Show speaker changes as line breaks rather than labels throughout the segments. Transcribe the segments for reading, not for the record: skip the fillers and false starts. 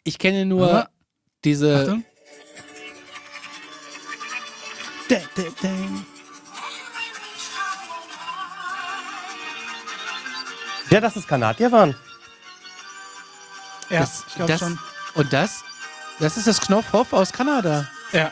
Ich kenne nur diese...
Achtung.
Ja, dass es Kanadier waren.
Ja, ich glaube schon.
Und das? Das ist das Knopfhoff aus Kanada.
Ja.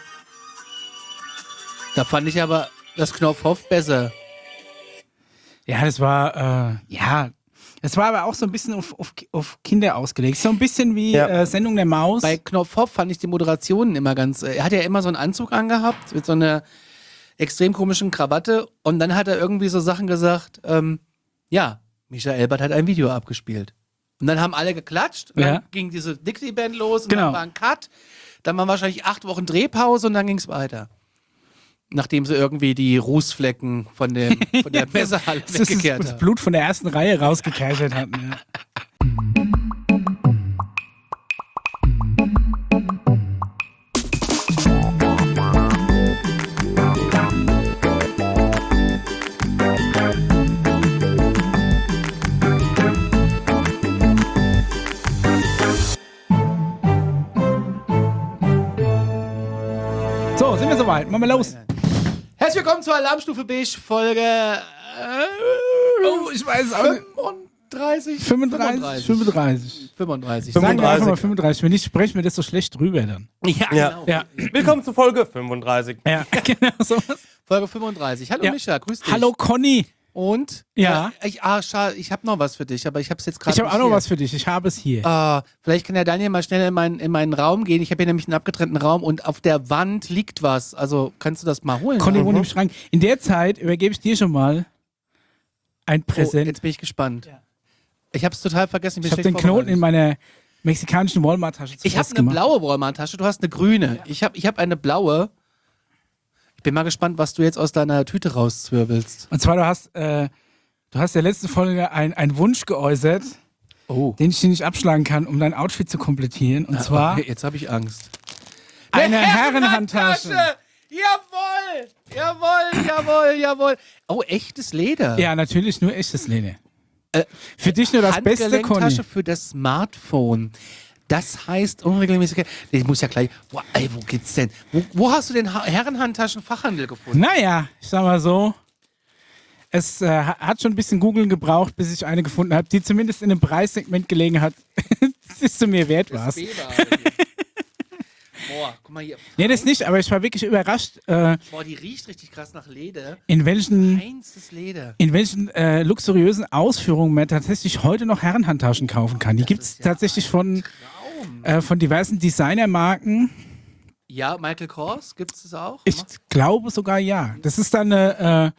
Da fand ich aber das Knopfhoff besser.
Ja, das war, das war aber auch so ein bisschen auf Kinder ausgelegt. So ein bisschen wie Sendung der Maus.
Bei Knopfhoff fand ich die Moderationen immer ganz... Er hat ja immer so einen Anzug angehabt mit so einer extrem komischen Krawatte und dann hat er irgendwie so Sachen gesagt, Micha Elbert hat ein Video abgespielt. Und dann haben alle geklatscht und dann ging diese Dixie-Band los und dann war ein Cut. Dann war wahrscheinlich 8 Wochen Drehpause und dann ging es weiter. Nachdem sie irgendwie die Rußflecken von der Messerhalle weggekehrt haben.
Das Blut von der ersten Reihe rausgekeichert hatten. Ja. So, sind wir soweit. Machen wir los.
Herzlich willkommen zur Alarmstufe Beige Folge
Ich weiß es auch nicht.
35.
35. Sagen wir einfach mal 35. Wenn nicht, sprechen wir das so schlecht drüber dann.
Ja, genau.
Ja,
Willkommen zu Folge 35.
ja genau sowas.
Folge 35. Hallo Micha, grüß dich.
Hallo Conny.
Und?
Ja.
Schade, ich habe noch was für dich, aber ich habe es jetzt gerade
Ich habe auch noch was für dich. Ich habe es hier.
vielleicht kann der Daniel mal schnell in meinen Raum gehen. Ich habe hier nämlich einen abgetrennten Raum und auf der Wand liegt was. Also kannst du das mal holen?
Conny wohnt im Schrank. In der Zeit übergebe ich dir schon mal ein Präsent.
Jetzt bin ich gespannt. Ja. Ich habe es total vergessen.
Ich habe den Knoten in meiner mexikanischen Walmart-Tasche
Ich habe eine blaue Walmart-Tasche, du hast eine grüne. Ja. Ich hab eine blaue. Ich bin mal gespannt, was du jetzt aus deiner Tüte rauszwirbelst.
Und zwar, du hast der letzten Folge einen Wunsch geäußert, den ich dir nicht abschlagen kann, um dein Outfit zu komplettieren. Und zwar...
Okay, jetzt habe ich Angst.
Eine Herrenhandtasche.
Jawohl. Oh, echtes Leder.
Ja, natürlich nur echtes Leder. Für dich nur das Beste, Conny.
Handgelenktasche für das Smartphone. Das heißt unregelmäßig. Ich muss ja gleich. Wo geht's denn? Wo hast du den Herrenhandtaschen-Fachhandel gefunden?
Naja, ich sag mal so. Es hat schon ein bisschen Googeln gebraucht, bis ich eine gefunden habe, die zumindest in einem Preissegment gelegen hat, das du mir wert warst.
Boah, guck mal hier.
Nee, das nicht, aber ich war wirklich überrascht.
Die riecht richtig krass nach Leder.
In welchen
Leder.
In welchen luxuriösen Ausführungen man tatsächlich heute noch Herrenhandtaschen kaufen kann. Die gibt es tatsächlich von diversen Designermarken.
Ja, Michael Kors, gibt es das auch?
Ich glaube sogar ja. Das ist dann eine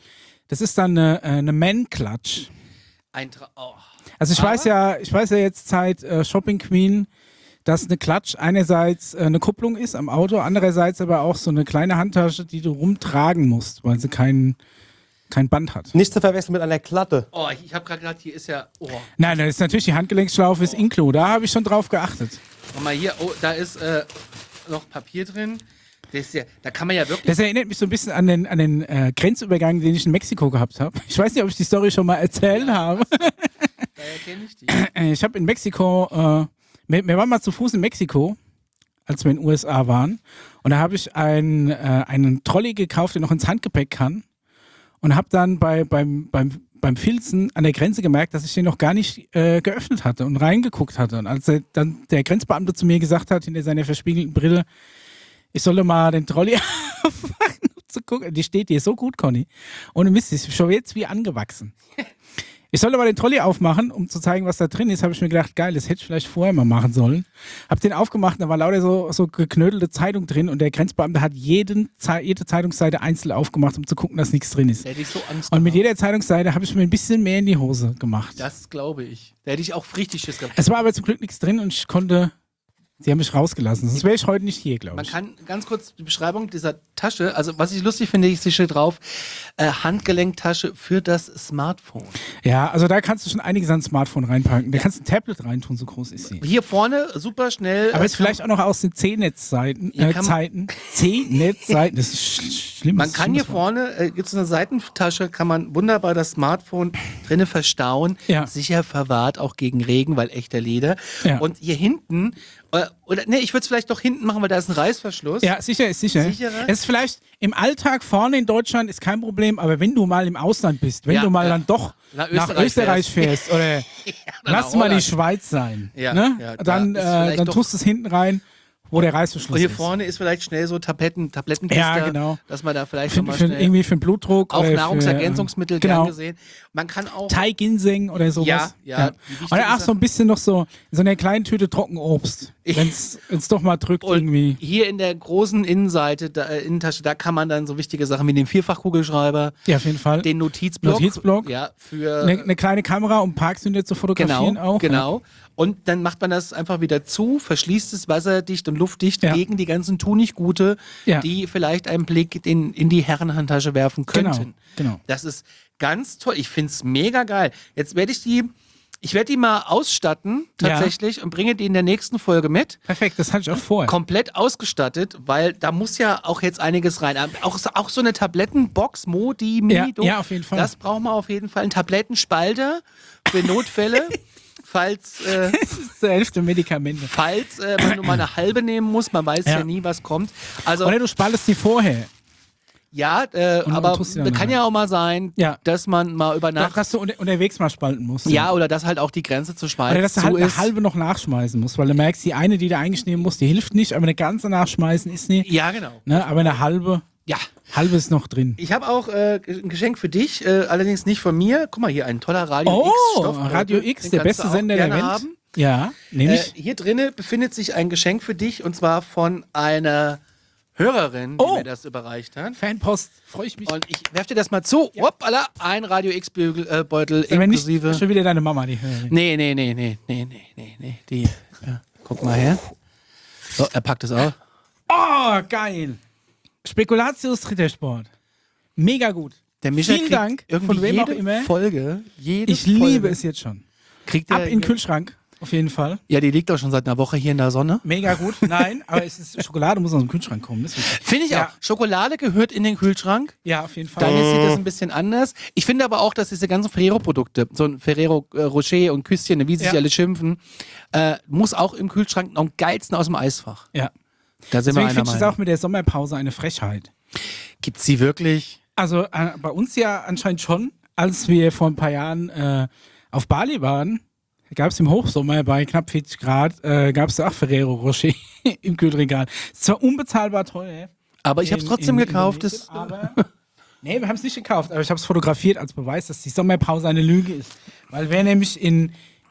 Man-Clutch. Also ich weiß ja jetzt seit Shopping Queen, dass eine Clutch einerseits eine Kupplung ist am Auto, andererseits aber auch so eine kleine Handtasche, die du rumtragen musst, weil sie kein Band hat.
Nicht zu verwechseln mit einer Klatte.
Oh, ich habe gerade hier ist ja... Oh.
Nein, das ist natürlich die Handgelenksschlaufe, ist Inclu. Da habe ich schon drauf geachtet.
Guck mal hier, da ist noch Papier drin. Da kann man ja wirklich...
Das erinnert mich so ein bisschen an den Grenzübergang, den ich in Mexiko gehabt habe. Ich weiß nicht, ob ich die Story schon mal erzählt habe.
Daher kenne ich die.
Ich habe in Mexiko... Wir waren mal zu Fuß in Mexiko, als wir in den USA waren. Und da habe ich einen Trolley gekauft, der noch ins Handgepäck kann. Und habe dann beim Filzen an der Grenze gemerkt, dass ich den noch gar nicht geöffnet hatte und reingeguckt hatte. Und als dann der Grenzbeamte zu mir gesagt hat, hinter seiner verspiegelten Brille, ich solle mal den Trolley aufmachen, um zu gucken. Die steht dir so gut, Conny. Ohne Mist, die ist schon jetzt wie angewachsen. Ich sollte mal den Trolley aufmachen, um zu zeigen, was da drin ist. Habe ich mir gedacht, geil, das hätte ich vielleicht vorher mal machen sollen. Habe den aufgemacht, da war lauter so geknödelte Zeitung drin und der Grenzbeamte hat jede Zeitungsseite einzeln aufgemacht, um zu gucken, dass nichts drin ist.
Da hätte ich so Angst
und mit jeder Zeitungsseite habe ich mir ein bisschen mehr in die Hose gemacht.
Das glaube ich. Da hätte ich auch richtig Schiss gehabt.
Es war aber zum Glück nichts drin und ich konnte... Sie haben mich rausgelassen. Sonst wäre ich heute nicht hier, glaube ich.
Man kann ganz kurz die Beschreibung dieser Tasche, also was ich lustig finde, ich sehe drauf, Handgelenktasche für das Smartphone.
Ja, also da kannst du schon einiges an Smartphone reinpacken. Da kannst du ein Tablet reintun, so groß ist sie.
Hier vorne, super schnell.
Aber ist vielleicht auch noch aus den C-Netz-Zeiten. C-Netz-Seiten, das ist schlimm.
Man kann hier vorne, gibt es eine Seitentasche, kann man wunderbar das Smartphone drinnen verstauen.
Ja.
Sicher verwahrt, auch gegen Regen, weil echter Leder.
Ja.
Und hier hinten Oder ne, ich würde es vielleicht doch hinten machen, weil da ist ein Reißverschluss.
Ja, sicher ist sicher.
Sicherer?
Es ist vielleicht im Alltag vorne in Deutschland ist kein Problem, aber wenn du mal im Ausland bist, wenn
Ja,
du mal
ja.
dann doch
Nach
nach
Österreich
Österreich fährst oder lass mal die
Holland.
Schweiz sein,
Ja,
ne?
ja, da
dann
ist vielleicht
dann
doch-
tust du es hinten rein, wo der Reißverschluss
Und hier
ist.
vorne ist vielleicht schnell so Tablettenkiste,
Ja, genau.
dass man da vielleicht
Für,
nochmal
für,
schnell...
irgendwie für den Blutdruck
Auch
oder
Nahrungsergänzungsmittel
für,
gern
genau.
gesehen. Man kann auch...
Thai Ginseng oder sowas.
Ja, die wichtigen
Oder ach, so
Sachen.
ein bisschen noch so eine kleine Tüte Trockenobst, wenn es doch mal drückt
Und
irgendwie.
hier in der großen Innenseite, Innentasche, da kann man dann so wichtige Sachen wie den Vierfachkugelschreiber,
Ja, auf jeden Fall.
den Notizblock. Ja, für...
Eine kleine Kamera, um Parksünde zu fotografieren
Genau,
auch.
genau. Und dann macht man das einfach wieder zu, verschließt es wasserdicht und luftdicht
Ja.
gegen die ganzen Tunichtgute,
Ja.
die vielleicht einen Blick in die Herrenhandtasche werfen könnten.
Genau.
Das ist ganz toll. Ich finde es mega geil. Jetzt werde ich werde die mal ausstatten, tatsächlich, und bringe die in der nächsten Folge mit.
Perfekt, das hatte ich auch vor.
Komplett ausgestattet, weil da muss ja auch jetzt einiges rein. Auch so eine Tablettenbox, Modi, Mini,
Ja, auf jeden Fall.
Das brauchen wir auf jeden Fall. Ein Tablettenspalter für Notfälle, falls
Das ist zur Hälfte Medikamente.
man nur mal eine halbe nehmen muss. Man weiß ja,
Ja.
nie, was kommt. Also
Oder du spaltest die vorher.
ja,
und
aber
tust sie dann
kann
rein.
ja auch mal sein,
Ja.
dass man mal über Nacht...
Dass du unterwegs mal spalten musst.
Ja, oder dass halt auch die Grenze zur Schweiz
Oder dass du
zu
halt eine
ist.
halbe noch nachschmeißen musst, weil du merkst, die eine, die du eigentlich nehmen musst, die hilft nicht, aber eine ganze nachschmeißen ist nicht.
Ja, genau.
Ne? Aber eine halbe
Ja.
ist noch drin.
Ich habe auch ein Geschenk für dich, allerdings nicht von mir. Guck mal hier, ein toller Radio
Oh,
X-Stoff.
Radio X,
Den
der
kannst du
beste
auch
Sender der
gerne
Welt.
haben.
Ja, nehme ich.
Hier drinnen befindet sich ein Geschenk für dich und zwar von einer Hörerin, die
Oh.
mir das überreicht hat.
Fanpost, freue ich mich.
Und ich werfe dir das mal zu. Hoppala, ein Radio X-Beutel
Aber nicht
inklusive.
schon wieder deine Mama, die Hörerin.
Nee. Die. Ja, guck mal her. So, er packt es auf.
Oh, geil. Spekulatius Rittersport. Mega gut.
Der Mischa
Vielen
kriegt
Dank,
irgendwie
von wem auch
jede
immer.
Folge.
Ich liebe es jetzt schon.
Kriegt
Ab
er
in den Kühlschrank, auf jeden Fall.
Ja, die liegt doch schon seit einer Woche hier in der Sonne.
Mega gut. Nein, aber es ist Schokolade, muss aus dem Kühlschrank kommen. Das ist wichtig.
Finde ich
Ja.
auch. Schokolade gehört in den Kühlschrank.
Ja, auf jeden Fall.
Dann sieht das ein bisschen anders. Ich finde aber auch, dass diese ganzen Ferrero-Produkte, so ein Ferrero Rocher und Küsschen, wie sie sich
Ja.
alle schimpfen, muss auch im Kühlschrank noch am geilsten aus dem Eisfach.
Ja.
Da sind wir
Deswegen
einer
finde ich es
Meinung.
auch mit der Sommerpause eine Frechheit.
Gibt's sie wirklich?
Also bei uns ja anscheinend schon, als wir vor ein paar Jahren auf Bali waren, gab es im Hochsommer bei knapp 40 Grad, gab es auch Ferrero Rocher im Kühlregal. Ist zwar unbezahlbar teuer.
Aber ich habe es trotzdem gekauft.
Indonesien, aber nee, wir haben es nicht gekauft, aber ich habe es fotografiert als Beweis, dass die Sommerpause eine Lüge ist. Weil wer nämlich in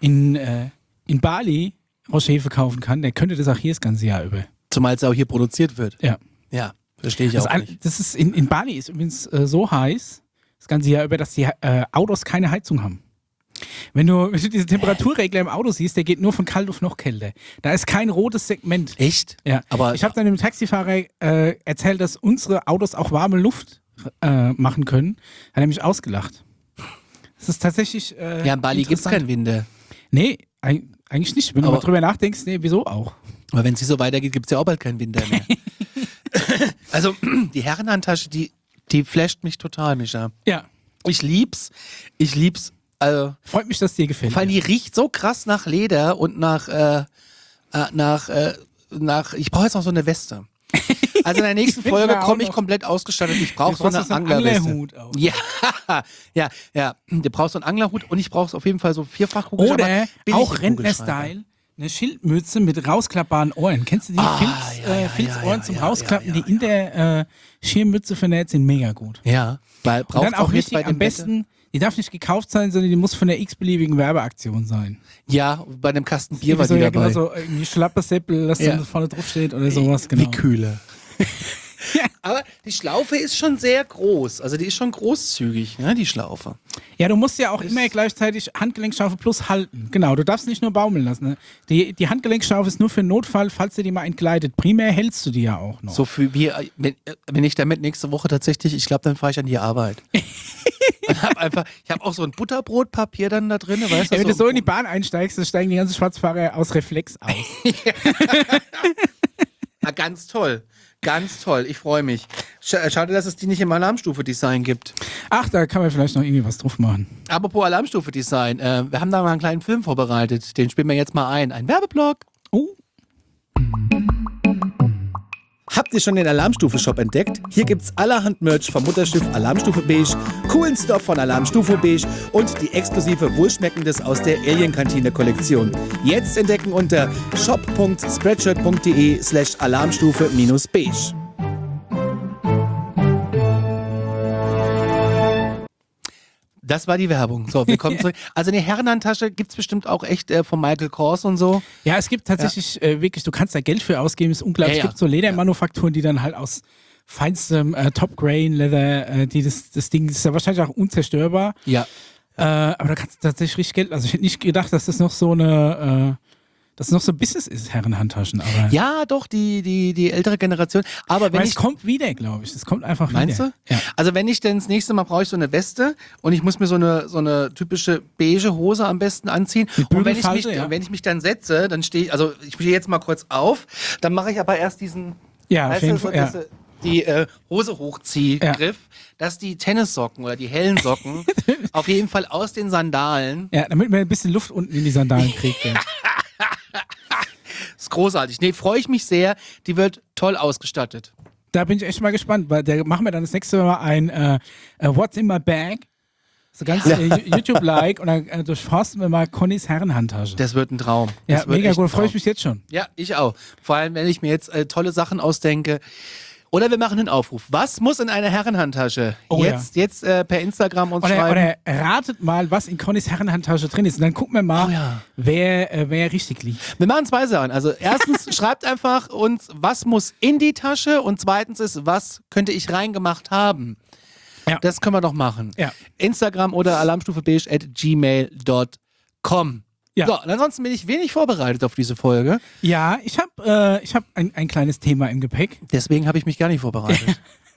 Bali Rocher verkaufen kann, der könnte das auch hier das ganze Jahr über.
Zumal es auch hier produziert wird.
Ja.
Ja, verstehe ich
Das,
auch nicht.
das ist in Bali ist übrigens so heiß, das ganze Jahr über, dass die Autos keine Heizung haben. Wenn du diesen Temperaturregler im Auto siehst, der geht nur von kalt auf noch kälter. Da ist kein rotes Segment.
Echt?
Ja.
Aber
Ich habe dann dem Taxifahrer erzählt, dass unsere Autos auch warme Luft machen können. Hat er mich ausgelacht. Das ist tatsächlich.
ja, in Bali gibt es
interessant.
keinen Winter.
Nee, eigentlich nicht. Wenn du
Aber-
mal drüber nachdenkst, nee, wieso auch?
Aber wenn es hier so weitergeht, gibt es ja auch bald keinen Winter mehr. Also, die Herrenhandtasche, die flasht mich total, Mischa.
Ja.
Ich lieb's. Also,
Freut mich, dass dir gefällt.
vor allem, die riecht so krass nach Leder und nach ich brauche jetzt noch so eine Weste. Also in der nächsten
Ich find
Folge
mir auch
komme ich
noch-
komplett ausgestattet. Ich brauche
Du
so
brauchst
eine
so einen
Anglerweste.
Anglerhut auch.
Ja. Du brauchst so einen Anglerhut und ich brauche auf jeden Fall so Vierfachkugelschreiber.
Oder
billige
auch
Kugelschreiber.
Rentner-Style, eine Schildmütze mit rausklappbaren Ohren. Kennst du die Filzohren zum Rausklappen, die in der Schirmmütze vernäht sind? Mega gut.
Ja, weil
Und
braucht
dann auch
auch jetzt
richtig
bei
am
dem
besten, die darf nicht gekauft sein, sondern die muss von der x-beliebigen Werbeaktion sein.
Ja, bei einem Kasten Bier war
so,
die
ja,
dabei.
genau so irgendwie Schlapperseppel, das
Ja.
dann vorne drauf steht oder sowas. Genau.
Wie Kühle.
Ja.
Aber die Schlaufe ist schon sehr groß. Also die ist schon großzügig, ne, die Schlaufe.
Ja, du musst ja auch immer gleichzeitig Handgelenkschaufe plus halten. Genau, du darfst nicht nur baumeln lassen. Ne? Die Handgelenkschaufe ist nur für den Notfall, falls dir die mal entgleitet. Primär hältst du die ja auch noch.
So für wie, wenn ich damit nächste Woche tatsächlich, ich glaube, dann fahre ich an die Arbeit. Und ich habe auch so ein Butterbrotpapier dann da drin, weißt du?
Ja, wenn du so in die Bahn einsteigst, dann steigen die ganzen Schwarzfahrer aus Reflex aus.
Ah, ganz toll. Ganz toll, ich freue mich. Schade, dass es die nicht im Alarmstufe-Design gibt.
Ach, da kann man vielleicht noch irgendwie was drauf machen.
Apropos Alarmstufe-Design, wir haben da mal einen kleinen Film vorbereitet. Den spielen wir jetzt mal ein. Ein Werbeblock.
Oh.
Habt ihr schon den Alarmstufe-Shop entdeckt? Hier gibt's allerhand Merch vom Mutterschiff Alarmstufe Beige, coolen Stuff von Alarmstufe Beige und die exklusive Wohlschmeckendes aus der Alien-Kantine-Kollektion. Jetzt entdecken unter shop.spreadshirt.de/alarmstufe-beige. Das war die Werbung. So, wir kommen zurück. Also eine Herrenhandtasche gibt's bestimmt auch echt von Michael Kors und so.
Ja, es gibt tatsächlich wirklich, du kannst da Geld für ausgeben, ist unglaublich.
Ja, ja.
Es gibt so Ledermanufakturen, die dann halt aus feinstem Top-Grain-Leather, das Ding ist ja wahrscheinlich auch unzerstörbar.
Ja.
Aber da kannst du tatsächlich richtig Geld, also ich hätte nicht gedacht, dass das noch so eine, dass es noch so ein Business ist, Herrenhandtaschen. Aber
Ja, doch, die ältere Generation. Aber wenn
weil
ich.
es kommt wieder, glaube ich. Es kommt einfach wieder.
Meinst du?
Ja.
Also wenn ich denn das nächste Mal brauche ich so eine Weste und ich muss mir so eine typische beige Hose am besten anziehen.
Mit
Und wenn ich,
Bügelfalte,
mich,
ja.
wenn ich mich dann setze, dann stehe ich, also ich stehe jetzt mal kurz auf, dann mache ich aber erst diesen,
Ja, auf
weißt
jeden
du, so
Fall. Ja.
die Hose hochziehgriff, dass die Tennissocken oder die hellen Socken auf jeden Fall aus den Sandalen,
Ja, damit man ein bisschen Luft unten in die Sandalen kriegt. Ja.
ist großartig. Nee, freue ich mich sehr, die wird toll ausgestattet.
Da bin ich echt mal gespannt, weil da machen wir dann das nächste Mal ein What's in my bag? So ganz YouTube-like und dann durchforsten wir mal Connys Herrenhandtasche.
Das wird ein Traum.
Ja,
Das wird
mega
echt
gut,
ein
freue ich
Traum.
mich jetzt schon.
Ja, ich auch. Vor allem, wenn ich mir jetzt tolle Sachen ausdenke. Oder wir machen einen Aufruf. Was muss in einer Herrenhandtasche?
Oh,
jetzt per Instagram uns
Oder
schreiben.
ratet mal, was in Connys Herrenhandtasche drin ist. Und dann gucken wir mal,
Oh ja.
wer richtig liegt.
Wir machen zwei Sachen. Also erstens schreibt einfach uns, was muss in die Tasche und zweitens ist, was könnte ich reingemacht haben.
Ja.
Das können wir doch machen.
Ja.
Instagram oder alarmstufebeige@gmail.com.
Ja.
So, und ansonsten bin ich wenig vorbereitet auf diese Folge.
Ja, ich hab ein kleines Thema im Gepäck.
Deswegen habe ich mich gar nicht vorbereitet.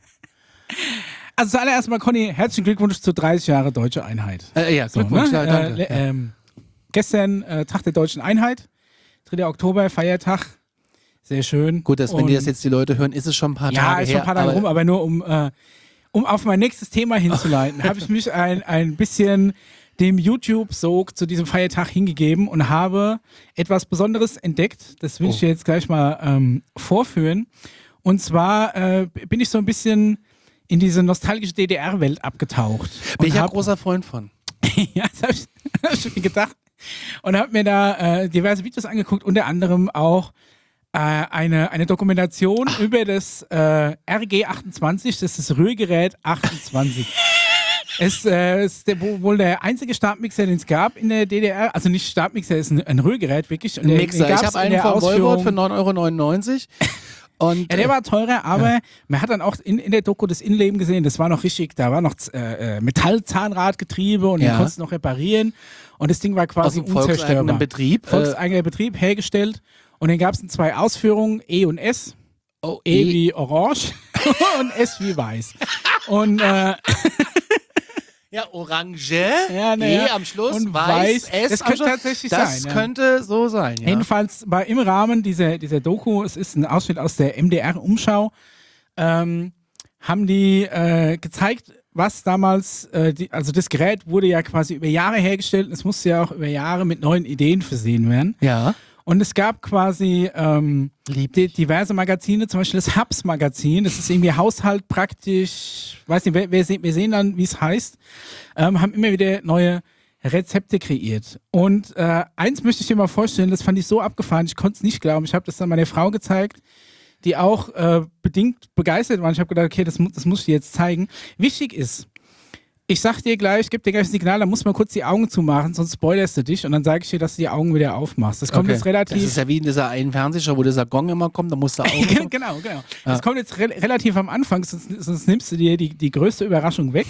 Also zuallererst mal, Conny, herzlichen Glückwunsch zu 30 Jahre Deutsche Einheit.
Ja, Glückwunsch.
ne?
Ja, danke.
Gestern Tag der Deutschen Einheit, 3. Oktober, Feiertag. Sehr schön.
Gut, dass wenn
Und
die das jetzt die Leute hören, ist es schon ein paar
ja,
Tage
ist schon
her.
ein paar Tage
aber-
rum, aber nur um auf mein nächstes Thema hinzuleiten, habe ich mich ein bisschen dem YouTube-Sog zu diesem Feiertag hingegeben und habe etwas Besonderes entdeckt. Das will ich dir jetzt gleich mal vorführen. Und zwar bin ich so ein bisschen in diese nostalgische DDR-Welt abgetaucht.
Bin
Und
ich ein
hab-
großer Freund von.
ja, das hab ich mir gedacht. Und habe mir da diverse Videos angeguckt, unter anderem auch eine Dokumentation über das RG28, das ist das Rührgerät 28. Es ist wohl der einzige Stabmixer, den es gab in der DDR. Also nicht Stabmixer, es ist ein Rührgerät wirklich. Und
Ein
den
Mixer.
gab's
Ich habe
in
einen
der
von Volvo für
Ausführung-
9,99 €. Und
Ja, der war teurer, aber man hat dann auch in der Doku das Innenleben gesehen, das war noch richtig, da war noch Metallzahnradgetriebe und den
Ja.
konntest du noch reparieren. Und das Ding war
aus
quasi
dem volkseigenen
unzerstörbar.
Betrieb.
Volkseigener Betrieb hergestellt. Und den gab es in 2 Ausführungen, E und S.
Oh,
E wie orange und S wie weiß. Und
ja, Orange,
Ja, na ja.
am Schluss,
Und
weiß,
weiß.
S
Das
am
könnte
Schluss.
tatsächlich
Das
sein, ja.
könnte so sein, ja.
jedenfalls im Rahmen dieser Doku, es ist ein Ausschnitt aus der MDR-Umschau, haben die gezeigt, was damals, also das Gerät wurde ja quasi über Jahre hergestellt und es musste ja auch über Jahre mit neuen Ideen versehen werden.
Ja.
Und es gab quasi
Lieb.
diverse Magazine, zum Beispiel das Hubs-Magazin, das ist irgendwie Haushalt praktisch, weiß nicht, wir sehen dann, wie es heißt, haben immer wieder neue Rezepte kreiert. Und eins möchte ich dir mal vorstellen, das fand ich so abgefahren, ich konnte es nicht glauben, ich habe das dann meiner Frau gezeigt, die auch bedingt begeistert waren. Ich habe gedacht, okay, das muss ich dir jetzt zeigen. Wichtig ist, ich sag dir gleich, gebe dir gleich ein Signal, da muss man kurz die Augen zumachen, sonst spoilerst du dich und dann sage ich dir, dass du die Augen wieder aufmachst. Das kommt
Okay.
jetzt relativ...
Das ist ja wie in dieser einen Fernsehshow, wo dieser Gong immer kommt, da musst du auch.
genau. Das kommt jetzt relativ am Anfang, sonst nimmst du dir die größte Überraschung weg.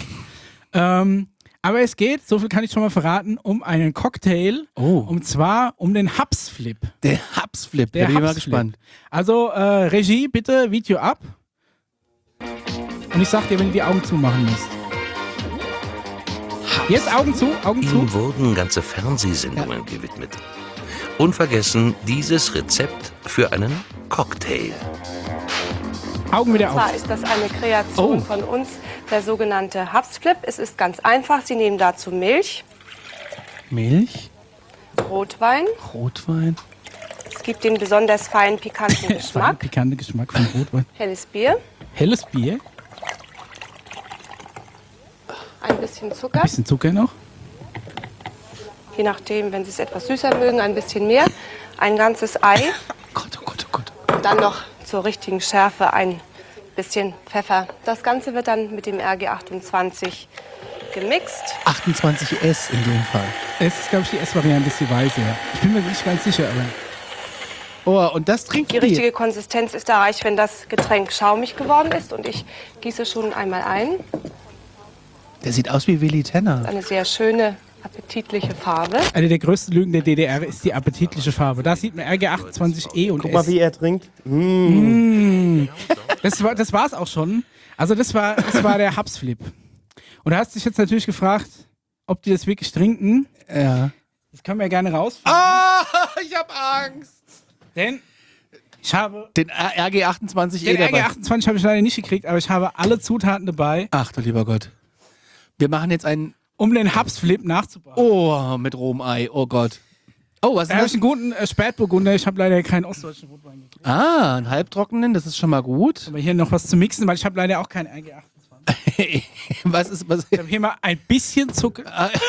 Aber es geht, so viel kann ich schon mal verraten, um einen Cocktail.
Oh.
Und zwar um den Hubs-Flip.
Der Hubs-Flip, da bin ich mal
Hubs-Flip.
gespannt.
Also Regie, bitte Video ab. Und ich sag dir, wenn du die Augen zumachen musst. Jetzt Augen zu.
Ihm wurden ganze Fernsehsendungen gewidmet. Unvergessen dieses Rezept für einen Cocktail.
Augen wieder
Zwar
auf.
ist das eine Kreation
Oh.
von uns, der sogenannte Hubs-Flip. Es ist ganz einfach. Sie nehmen dazu Milch,
Milch,
Rotwein,
Rotwein,
gibt den besonders feinen, pikanten
Fein,
Geschmack.
pikanter Geschmack von Rotwein.
Helles Bier,
Helles Bier,
ein bisschen Zucker.
ein bisschen Zucker noch.
Je nachdem, wenn Sie es etwas süßer mögen, ein bisschen mehr. Ein ganzes Ei.
Gott, oh Gott, oh Gott.
Und dann noch zur richtigen Schärfe ein bisschen Pfeffer. Das Ganze wird dann mit dem RG28 gemixt.
28S in dem Fall.
Es ist, glaube ich, die S-Variante, ist die weiße. Ja. Ich bin mir nicht ganz sicher, aber
Oh, und das trinkt
Die richtige Konsistenz ist erreicht, wenn das Getränk schaumig geworden ist. Und ich gieße schon einmal ein.
Der sieht aus wie Willy Tenner.
Eine sehr schöne, appetitliche Farbe.
eine der größten Lügen der DDR ist die appetitliche Farbe. Da sieht man RG28E und
Guck mal,
S.
wie er trinkt.
Das war's auch schon. Also das war der Hapsflip. Und da hast du dich jetzt natürlich gefragt, ob die das wirklich trinken.
Ja.
Das können wir ja gerne rausfinden.
Ah, ich hab Angst.
Denn ich habe
Den RG28E
den
dabei.
RG28 habe ich leider nicht gekriegt, aber ich habe alle Zutaten dabei,
Ach du lieber Gott. Wir machen jetzt einen
um den Hapsflip nachzubauen.
Oh mit rohem Ei. Oh Gott. Oh, was
Da
ist
habe ich
das?
einen guten Spätburgunder. Ich habe leider keinen ostdeutschen Rotwein gekriegt.
Ah, einen halbtrockenen, das ist schon mal gut.
Aber hier noch was zu mixen, weil ich habe leider auch keinen RG28.
was?
Ich habe hier mal ein bisschen Zucker.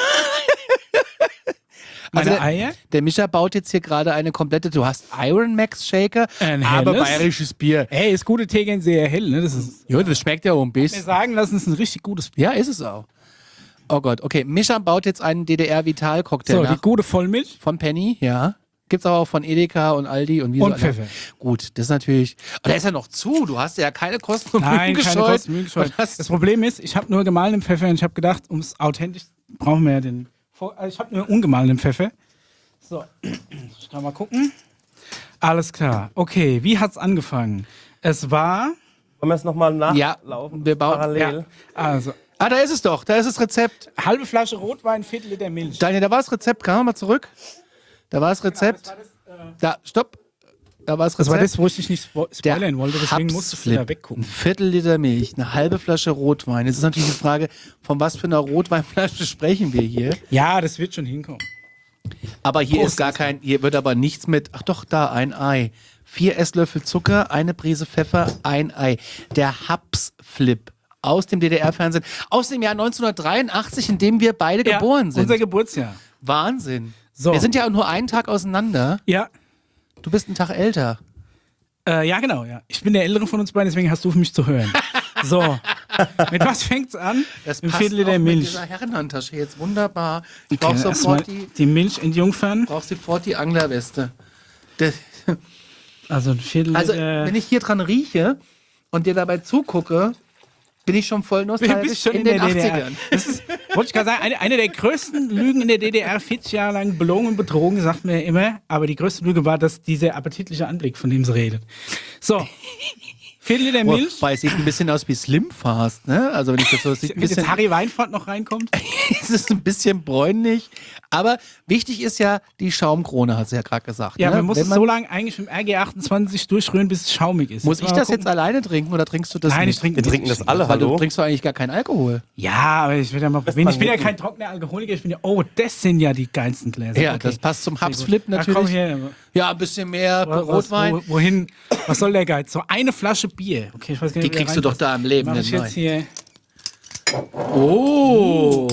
Also
Meine Eier.
Der Mischa baut jetzt hier gerade eine komplette, du hast Iron Max Shaker,
Ein
aber
helles.
bayerisches Bier.
Hey, ist gute Tegel sehr hell, ne? Das ist
Jo, das schmeckt ja auch ein
mir
bisschen.
sagen lassen, es ist ein richtig gutes Bier.
Ja, ist es auch. Oh Gott, okay. Mischa baut jetzt einen DDR-Vital-Cocktail
So, die
nach.
gute Vollmilch.
Von Penny, ja. Gibt's aber auch von Edeka und Aldi und wie
Und
so alle.
Pfeffer.
Gut, das ist natürlich. Oh, der ist ja noch zu. Du hast ja keine Kosten und
Nein,
Mühen
keine
gescheut.
Kosten, Mühen gescheut.
Und hast-
Das Problem ist, ich habe nur gemahlenen Pfeffer und ich habe gedacht, um es authentisch brauchen wir ja den. Also ich habe nur ungemahlenen Pfeffer. So, ich kann mal gucken. Alles klar. Okay, wie hat's angefangen? Es war.
Wollen wir es nochmal
Ja,
nachlaufen?
wir bauen.
Parallel.
Also,
Ah, da ist es doch. Da ist das Rezept.
halbe Flasche Rotwein, Viertel Liter Milch.
Daniel, da war das Rezept. Kann man mal zurück? Da war das Rezept. Da, stopp. Da war das
Das war
Rezept.
das, wo ich dich nicht spoilern wollte, deswegen musstest du da
Ein
weggucken.
Viertel-Liter Milch, eine halbe Flasche Rotwein. Jetzt ist natürlich die Frage, von was für einer Rotweinflasche sprechen wir hier?
Ja, das wird schon hinkommen.
Aber hier
Prost.
ist gar kein, hier wird aber nichts mit, ach doch, da, ein Ei. 4 Esslöffel Zucker, eine Prise Pfeffer, ein Ei. Der Hapsflip aus dem DDR-Fernsehen, aus dem Jahr 1983, in dem wir beide geboren sind.
Unser Geburtsjahr.
Wahnsinn.
So.
Wir sind ja nur einen Tag auseinander.
Ja.
Du bist einen Tag älter.
Ja, genau, ja. Ich bin der Ältere von uns beiden, deswegen hast du auf mich zu hören. So. Mit was fängt's an?
Das
Im
passt
Viertel Liter
auch mit
Milch.
dieser Herrenhandtasche jetzt wunderbar. Ich brauche
erstmal
sofort die,
die Milch entjungfern.
brauchst sofort die Anglerweste. Das,
Also ein Viertel
also,
Liter.
wenn ich hier dran rieche und dir dabei zugucke, bin ich schon voll
Du
nostalgisch
bist schon
in den
DDR.
80ern.
Das ist, wollte ich gerade sagen, eine der größten Lügen in der DDR, 40 Jahre lang belogen und betrogen, sagt man ja immer. Aber die größte Lüge war, dass dieser appetitliche Anblick, von dem sie redet. So. Viertel Liter Milch.
Wobei es sieht ein bisschen aus wie Slim Fast, ne? Also wenn ich das so sieht, ein
Wenn jetzt
bisschen,
Harry Weinfurt noch reinkommt.
es ist ein bisschen bräunlich. Aber wichtig ist ja, die Schaumkrone, hat sie ja gerade gesagt.
Ja,
ne?
man muss
Wenn
es so lange eigentlich mit dem RG28 durchrühren, bis es schaumig ist.
Muss
Jetzt
ich
mal
das
gucken.
jetzt alleine trinken oder trinkst du das
Nein,
nicht?
ich trinke
Wir
nicht.
trinken das alle,
Weil du
hallo?
trinkst doch eigentlich gar keinen Alkohol.
Ja, aber ich will ja mal probieren. Ich bin ja
nicken.
kein trockener Alkoholiker. Ich bin ja, oh, das sind ja die geilsten Gläser.
Ja,
Okay.
das passt zum
Sehr gut.
Hapsflip
Ach,
natürlich.
komm her.
Ja, ein bisschen mehr Rotwein.
Wohin? Was soll der Geiz? So eine Flasche Bier. Okay, ich weiß gar nicht,
Die
wie der
kriegst du doch
reinpasst.
da im Leben
Mach
nicht
ich jetzt
rein.
hier
Oh.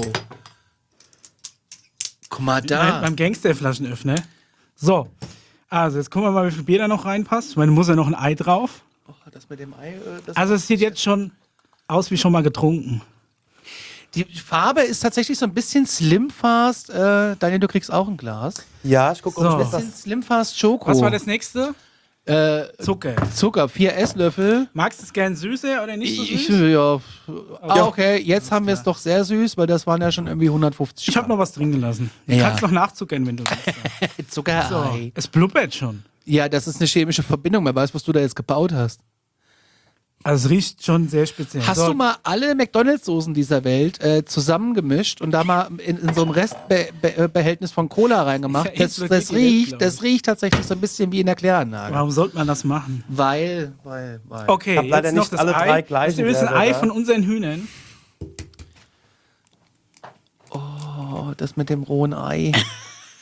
Guck mal da.
beim Gangsterflaschenöffner. So, also jetzt gucken wir mal, wie viel Bier da noch reinpasst. Ich meine, muss ja noch ein Ei drauf.
Oh, das mit dem Ei. Das
Also es sieht jetzt schon aus wie schon mal getrunken.
die Farbe ist tatsächlich so ein bisschen Slim Fast. Daniel, du kriegst auch ein Glas.
Ja, ich gucke, ob
So.
ich
Ein
das.
bisschen Slim Fast Schoko.
Was war das nächste? Zucker.
Zucker, 4 Esslöffel.
Magst du es gern süßer oder nicht so
Ich,
süß?
ja. Okay, jetzt haben wir es doch sehr süß, weil das waren ja schon irgendwie 150
Ich habe noch was drin gelassen. Du
Ja.
kannst noch nachzuckern, wenn du willst.
Zuckerei.
So, es blubbert schon.
Ja, das ist eine chemische Verbindung. Wer weiß, was du da jetzt gebaut hast.
Also es riecht schon sehr speziell.
Hast
So,
du mal alle McDonalds-Soßen dieser Welt zusammengemischt und da mal in so einem Restbehältnis von Cola reingemacht?
Ist ja
Das,
explodiert
das,
die Welt,
riecht,
glaub
das riecht tatsächlich so ein bisschen wie in der Kläranlage.
Warum sollte man das machen?
Weil.
Okay,
hab leider
jetzt noch
nicht
das
alle
Ei.
drei gleichen
Das ist übrigens ein
Gläser
Ei
da.
von unseren Hühnern.
Oh, das mit dem rohen Ei.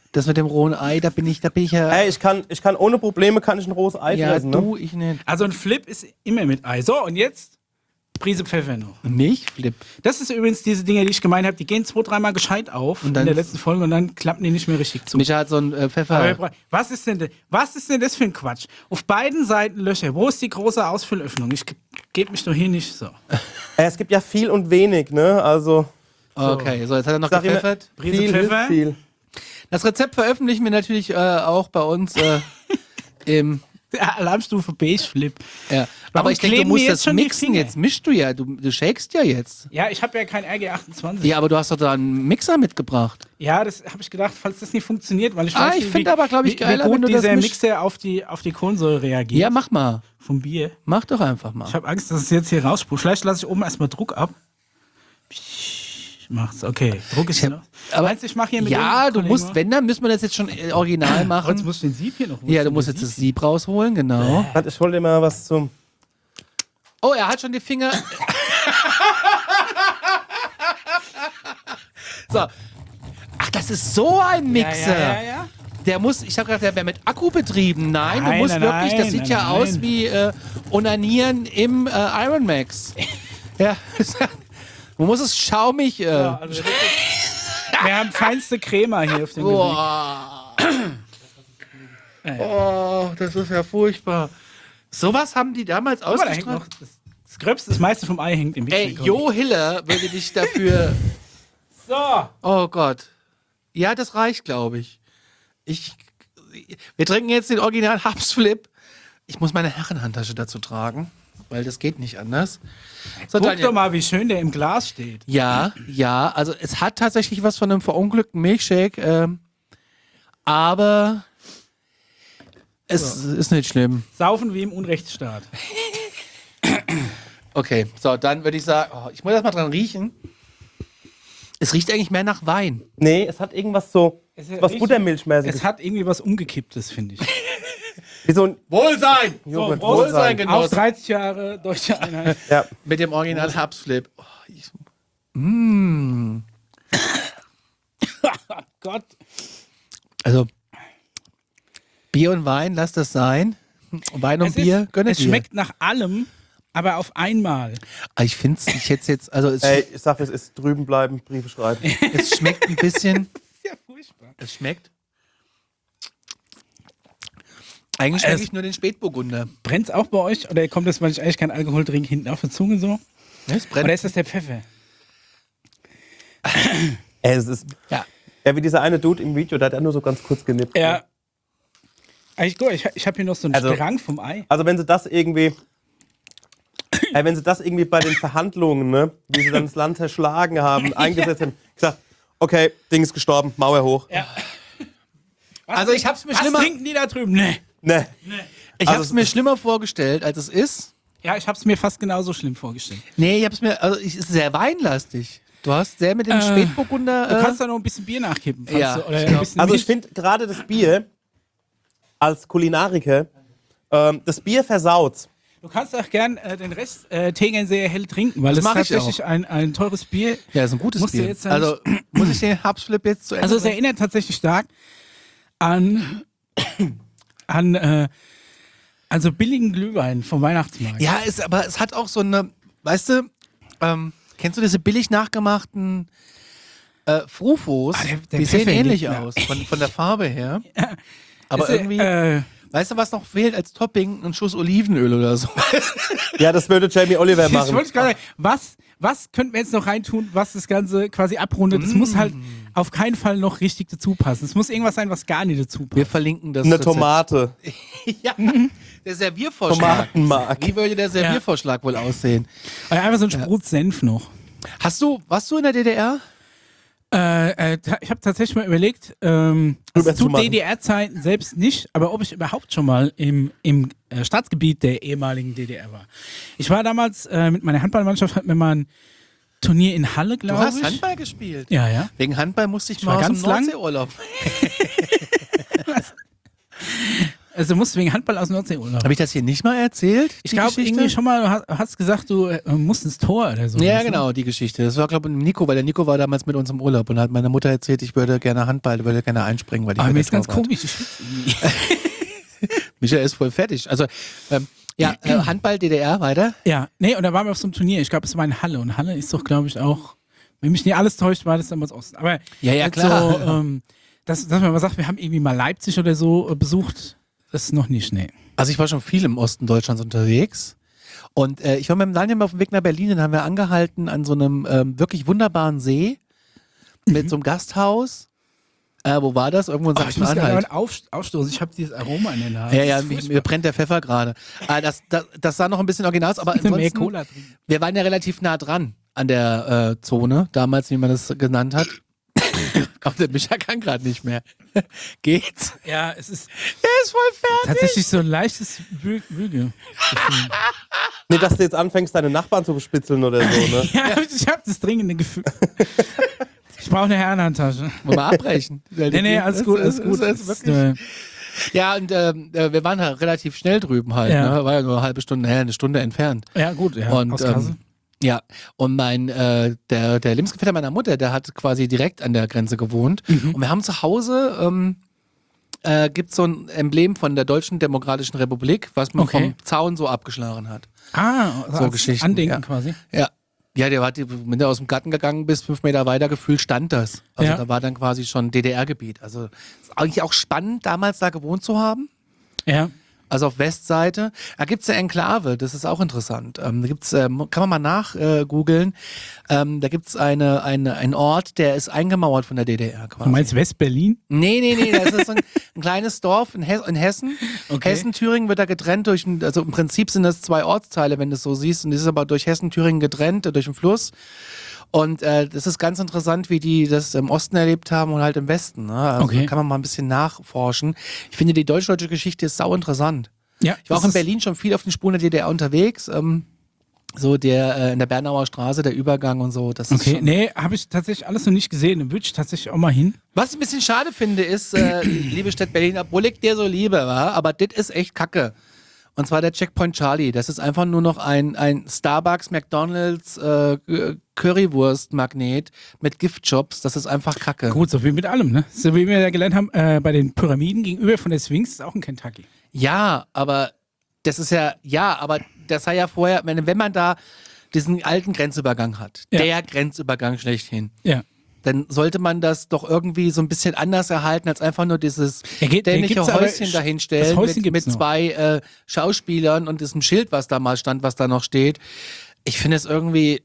Das mit dem rohen Ei, da bin ich ja.
Ey, ich kann ohne Probleme ein rohes Ei
Ja,
fressen, ne?
ich nicht.
Also ein Flip ist immer mit Ei. So, und jetzt Prise Pfeffer noch.
Milchflip.
Das ist übrigens diese Dinge, die ich gemeint habe, die gehen 2-3 Mal gescheit auf
Und dann-
in der letzten Folge und dann klappen die nicht mehr richtig zu.
Micha hat so ein Pfeffer.
Aber was ist denn das für ein Quatsch? Auf beiden Seiten Löcher. Wo ist die große Ausfüllöffnung? Ich gebe mich doch hier nicht so.
Es gibt ja viel und wenig, ne? Also,
Okay, so, jetzt hat er noch
Sag immer-
gepfeffert.
Prise
viel
Pfeffer.
hilft viel.
Das Rezept veröffentlichen wir natürlich auch bei uns im.
Alarmstufe Beige Flip.
Ja.
Warum
Aber ich denke, du
kleben
musst
mir
das
jetzt schon die
mixen.
Finger?
Jetzt mischst du ja. Du shakest ja jetzt.
Ja, ich habe ja kein RG28.
Ja, aber du hast doch da einen Mixer mitgebracht.
Ja, das habe ich gedacht, falls das nicht funktioniert, weil ich
Ah,
weiß
ich
nicht,
finde aber, glaub ich, geiler,
wie
wenn
gut
du das
dieser
mischst.
Mixer auf die Kohlensäure reagiert.
Ja, mach mal.
Vom Bier.
Mach doch einfach mal.
Ich habe Angst, dass es jetzt hier raussprüht. Vielleicht lasse ich oben erstmal Druck ab. Macht's. Okay, Druck ist hier.
aber-
Meinst du, ich mache hier mit
Ja,
dem
du
Kollegen
musst,
was?
wenn, dann müssen wir das jetzt schon original
Oh, jetzt
machen.
musst du den Sieb hier noch.
Ja, du musst jetzt das Sieb rausholen, genau.
Warte, ich hol dir mal was zum.
Oh, er hat schon die Finger. So. Ach, das ist so ein Mixer.
Ja.
Der muss, ich habe gedacht, der wäre mit Akku betrieben. Nein, du
Nein,
musst
nein,
wirklich, das
nein,
sieht
nein,
ja aus
nein.
wie Onanieren im Iron Max. Ja, man muss es schaumig.
Also, wir haben feinste Crema hier auf dem Gerät.
Boah. Oh, das ist ja furchtbar. Sowas haben die damals
Guck mal, da hängt
ausgestrahlt.
noch das Gröbste, das meiste vom Ei hängt im
Ey,
Mixer.
Jo Hiller würde dich dafür.
So.
Oh Gott. Ja, das reicht, glaube ich. Wir trinken jetzt den Original Hubsflip. Ich muss meine Herrenhandtasche dazu tragen, weil das geht nicht anders. So,
Guck
Daniel.
doch mal, wie schön der im Glas steht.
Ja, also es hat tatsächlich was von einem verunglückten Milkshake, aber es ist nicht schlimm.
Saufen wie im Unrechtsstaat.
Okay, so, dann würde ich sagen, ich muss erst mal dran riechen. Es riecht eigentlich mehr nach Wein.
Nee, es hat irgendwas so. Was Buttermilchmäßiges.
Es hat irgendwie was Umgekipptes, finde ich.
Wie so ein
Wohlsein!
Joghurt.
Wohlsein,
Auf
Genoss.
30 Jahre deutsche Einheit.
Ja.
Mit dem Original Hubsflip. Oh,
Oh Gott.
Also, Bier und Wein, lass das sein. Wein und Bier, gönne
es
dir.
schmeckt nach allem, aber auf einmal.
Aber ich finde es, ich hätte jetzt, also
Ey, ich sag, es ist drüben bleiben, Briefe schreiben.
es schmeckt ein bisschen,
Ja, furchtbar.
es schmeckt. Eigentlich schmecke ich nur den Spätburgunder.
Brennt's auch bei euch? Oder kommt das, weil ich eigentlich keinen Alkohol trinke, hinten auf der Zunge so?
Es brennt.
Oder ist das der Pfeffer?
Ey, es ist.
Ja.
Ja, wie dieser eine Dude im Video, der hat ja nur so ganz kurz genippt.
Ja. Eigentlich gut, ich habe hier noch so einen
Also-
Strang vom Ei.
Also wenn sie das irgendwie. Wenn sie das irgendwie bei den Verhandlungen, ne, wie sie dann das Land zerschlagen haben, eingesetzt haben, gesagt, okay, Ding ist gestorben, Mauer hoch.
Ja.
Also ich hab's mir
Was
schlimmer,
trinken die da drüben? Nee.
Ne.
ich hab's mir schlimmer vorgestellt, als es ist.
Ja, ich habe es mir fast genauso schlimm vorgestellt.
Nee, ich hab's mir, also es ist sehr weinlastig. Du hast sehr mit dem Spätburgunder.
Du kannst da noch ein bisschen Bier nachkippen. falls
ja,
du, oder
ich
ein
glaub-
bisschen
Also
Milch.
ich finde gerade das Bier als Kulinariker, das Bier versaut.
Du kannst auch gern den Rest Tegernseer hell trinken, weil
Das
das
mach
ist
ich
tatsächlich ein teures Bier.
Ja, ist ein gutes
Musst du
Bier.
jetzt dann
Also muss ich den Hubsflip jetzt zu Ende
Also es
bringen?
erinnert tatsächlich stark an also billigen Glühwein vom Weihnachtsmarkt.
Ja, aber es hat auch so eine, weißt du, kennst du diese billig nachgemachten Frufos?
der
Die sehen
Pfeffer
ähnlich
liegt mir.
aus, von der Farbe her. Aber
Ist,
irgendwie, weißt du, was noch fehlt als Topping? Ein Schuss Olivenöl oder so.
Ja, das würde Jamie Oliver
das
machen.
wollte ich gerade sagen. Was könnten wir jetzt noch reintun, was das Ganze quasi abrundet? Es muss halt auf keinen Fall noch richtig dazu passen. Es muss irgendwas sein, was gar nicht dazu passt.
Wir verlinken das.
Eine
Rezept.
Tomate.
Ja, der Serviervorschlag.
Tomatenmark.
Wie würde der Serviervorschlag wohl aussehen?
Oder einfach so ein Sprut Senf noch.
Warst du in der DDR?
Ich habe tatsächlich mal überlegt, zu
Rüberzumachen.
DDR-Zeiten selbst nicht, aber ob ich überhaupt schon mal im Staatsgebiet der ehemaligen DDR war. Ich war damals mit meiner Handballmannschaft, hatten wir mal ein Turnier in Halle,
Du
glaube ich.
hast Handball gespielt.
Ja, ja.
Wegen Handball musste ich
war
mal aus dem
ganz lang.
Nordseeurlaub.
Also du musst wegen Handball aus dem Nordseeurlaub.
Habe ich das hier nicht mal erzählt?
Ich
die
glaube
Geschichte?
irgendwie schon mal, du hast gesagt, du musst ins Tor oder so.
Ja,
weißt du?
genau, die Geschichte. Das war, glaube ich, Nico, weil der Nico war damals mit uns im Urlaub und hat meine Mutter erzählt, ich würde gerne Handball, würde gerne einspringen, weil ich
Aber
bin
mir
der
ist ganz
Torwart.
komisch, ich schwitze irgendwie.
Michael ist voll fertig. Also, Handball, DDR, weiter.
Ja, nee, und da waren wir auf so einem Turnier. Ich glaube, es war in Halle. Und Halle ist doch, glaube ich, auch, wenn mich nicht alles täuscht, war das damals Osten. Aber
Ja,
jetzt
klar.
so, dass man mal sagt, wir haben irgendwie mal Leipzig oder so besucht, das ist noch nicht, nee.
Also ich war schon viel im Osten Deutschlands unterwegs. Und ich war mit dem Daniel mal auf dem Weg nach Berlin, dann haben wir angehalten an so einem wirklich wunderbaren See mit so einem Gasthaus. Wo war das? Irgendwo in
Oh, ich muss
Sachsen-Anhalt.
gerade aufstoßen. Ich habe dieses Aroma in der Nase.
Ja,
Das ist
mir
furchtbar.
brennt der Pfeffer gerade. Das sah noch ein bisschen original aus, aber
Mehr
ansonsten,
Cola drin.
wir waren ja relativ nah dran an der Zone, damals, wie man das genannt hat. Aber der Micha kann gerade nicht mehr. Geht's?
Ja, es ist
Der ist voll fertig.
tatsächlich so ein leichtes Wüge.
Nee, dass du jetzt anfängst, deine Nachbarn zu bespitzeln oder so, ne?
Ja, ich habe das dringende Gefühl. Ich brauche eine Herrenhandtasche.
Wollen wir abbrechen?
Nee, alles gut, alles gut.
Das ist wirklich ja, und wir waren halt relativ schnell drüben halt.
Ja.
Ne? War ja nur eine halbe Stunde her, eine Stunde entfernt.
Ja, gut, ja.
Und
aus Kassel.
ja, und der Lebensgefährte meiner Mutter, der hat quasi direkt an der Grenze gewohnt.
Mhm.
Und wir haben zu Hause gibt so ein Emblem von der Deutschen Demokratischen Republik, was man
Okay.
vom Zaun so abgeschlagen hat.
Also
so
als
Geschichten,
Andenken
ja.
quasi.
Ja. Ja, wenn du aus dem Garten gegangen bist, 5 Meter weiter gefühlt stand das. Also
Ja.
da war dann quasi schon DDR-Gebiet. Also ist eigentlich auch spannend, damals da gewohnt zu haben.
Ja.
Also auf Westseite. Da gibt's eine Enklave, das ist auch interessant. Da gibt's, kann man mal nachgoogeln. Da gibt's einen Ort, der ist eingemauert von der DDR quasi.
Du meinst West-Berlin?
Nee, das ist ein kleines Dorf in Hessen.
Okay.
Hessen-Thüringen wird da getrennt also im Prinzip sind das 2 Ortsteile, wenn du es so siehst. Und das ist aber durch Hessen-Thüringen getrennt, durch den Fluss. Und das ist ganz interessant, wie die das im Osten erlebt haben und halt im Westen. Ne? Also
Okay.
da kann man mal ein bisschen nachforschen. Ich finde, die deutsch-deutsche Geschichte ist sau interessant.
Ja.
Ich war auch in Berlin schon viel auf den Spuren der DDR unterwegs. So in der Bernauer Straße, der Übergang und so. Das ist
Okay,
schon
nee, habe ich tatsächlich alles noch nicht gesehen. Da würde ich tatsächlich auch mal hin.
Was ich ein bisschen schade finde, ist, liebe Stadt Berlin, obwohl ich dir so liebe, wa? Aber das ist echt kacke. Und zwar der Checkpoint Charlie. Das ist einfach nur noch ein Starbucks, McDonalds, Currywurst-Magnet mit Giftjobs. Das ist einfach kacke.
Gut, so wie mit allem, ne? So wie wir ja gelernt haben, bei den Pyramiden gegenüber von der Sphinx ist auch ein Kentucky.
Ja, aber das ist aber das sei ja vorher, wenn man da diesen alten Grenzübergang hat,
Ja.
der Grenzübergang schlechthin,
Ja.
dann sollte man das doch irgendwie so ein bisschen anders erhalten, als einfach nur dieses dämliche
gibt's aber-
Häuschen dahinstellen
das Häuschen
mit
gibt's noch.
2 Schauspielern und diesem Schild, was da mal stand, was da noch steht. Ich finde es irgendwie...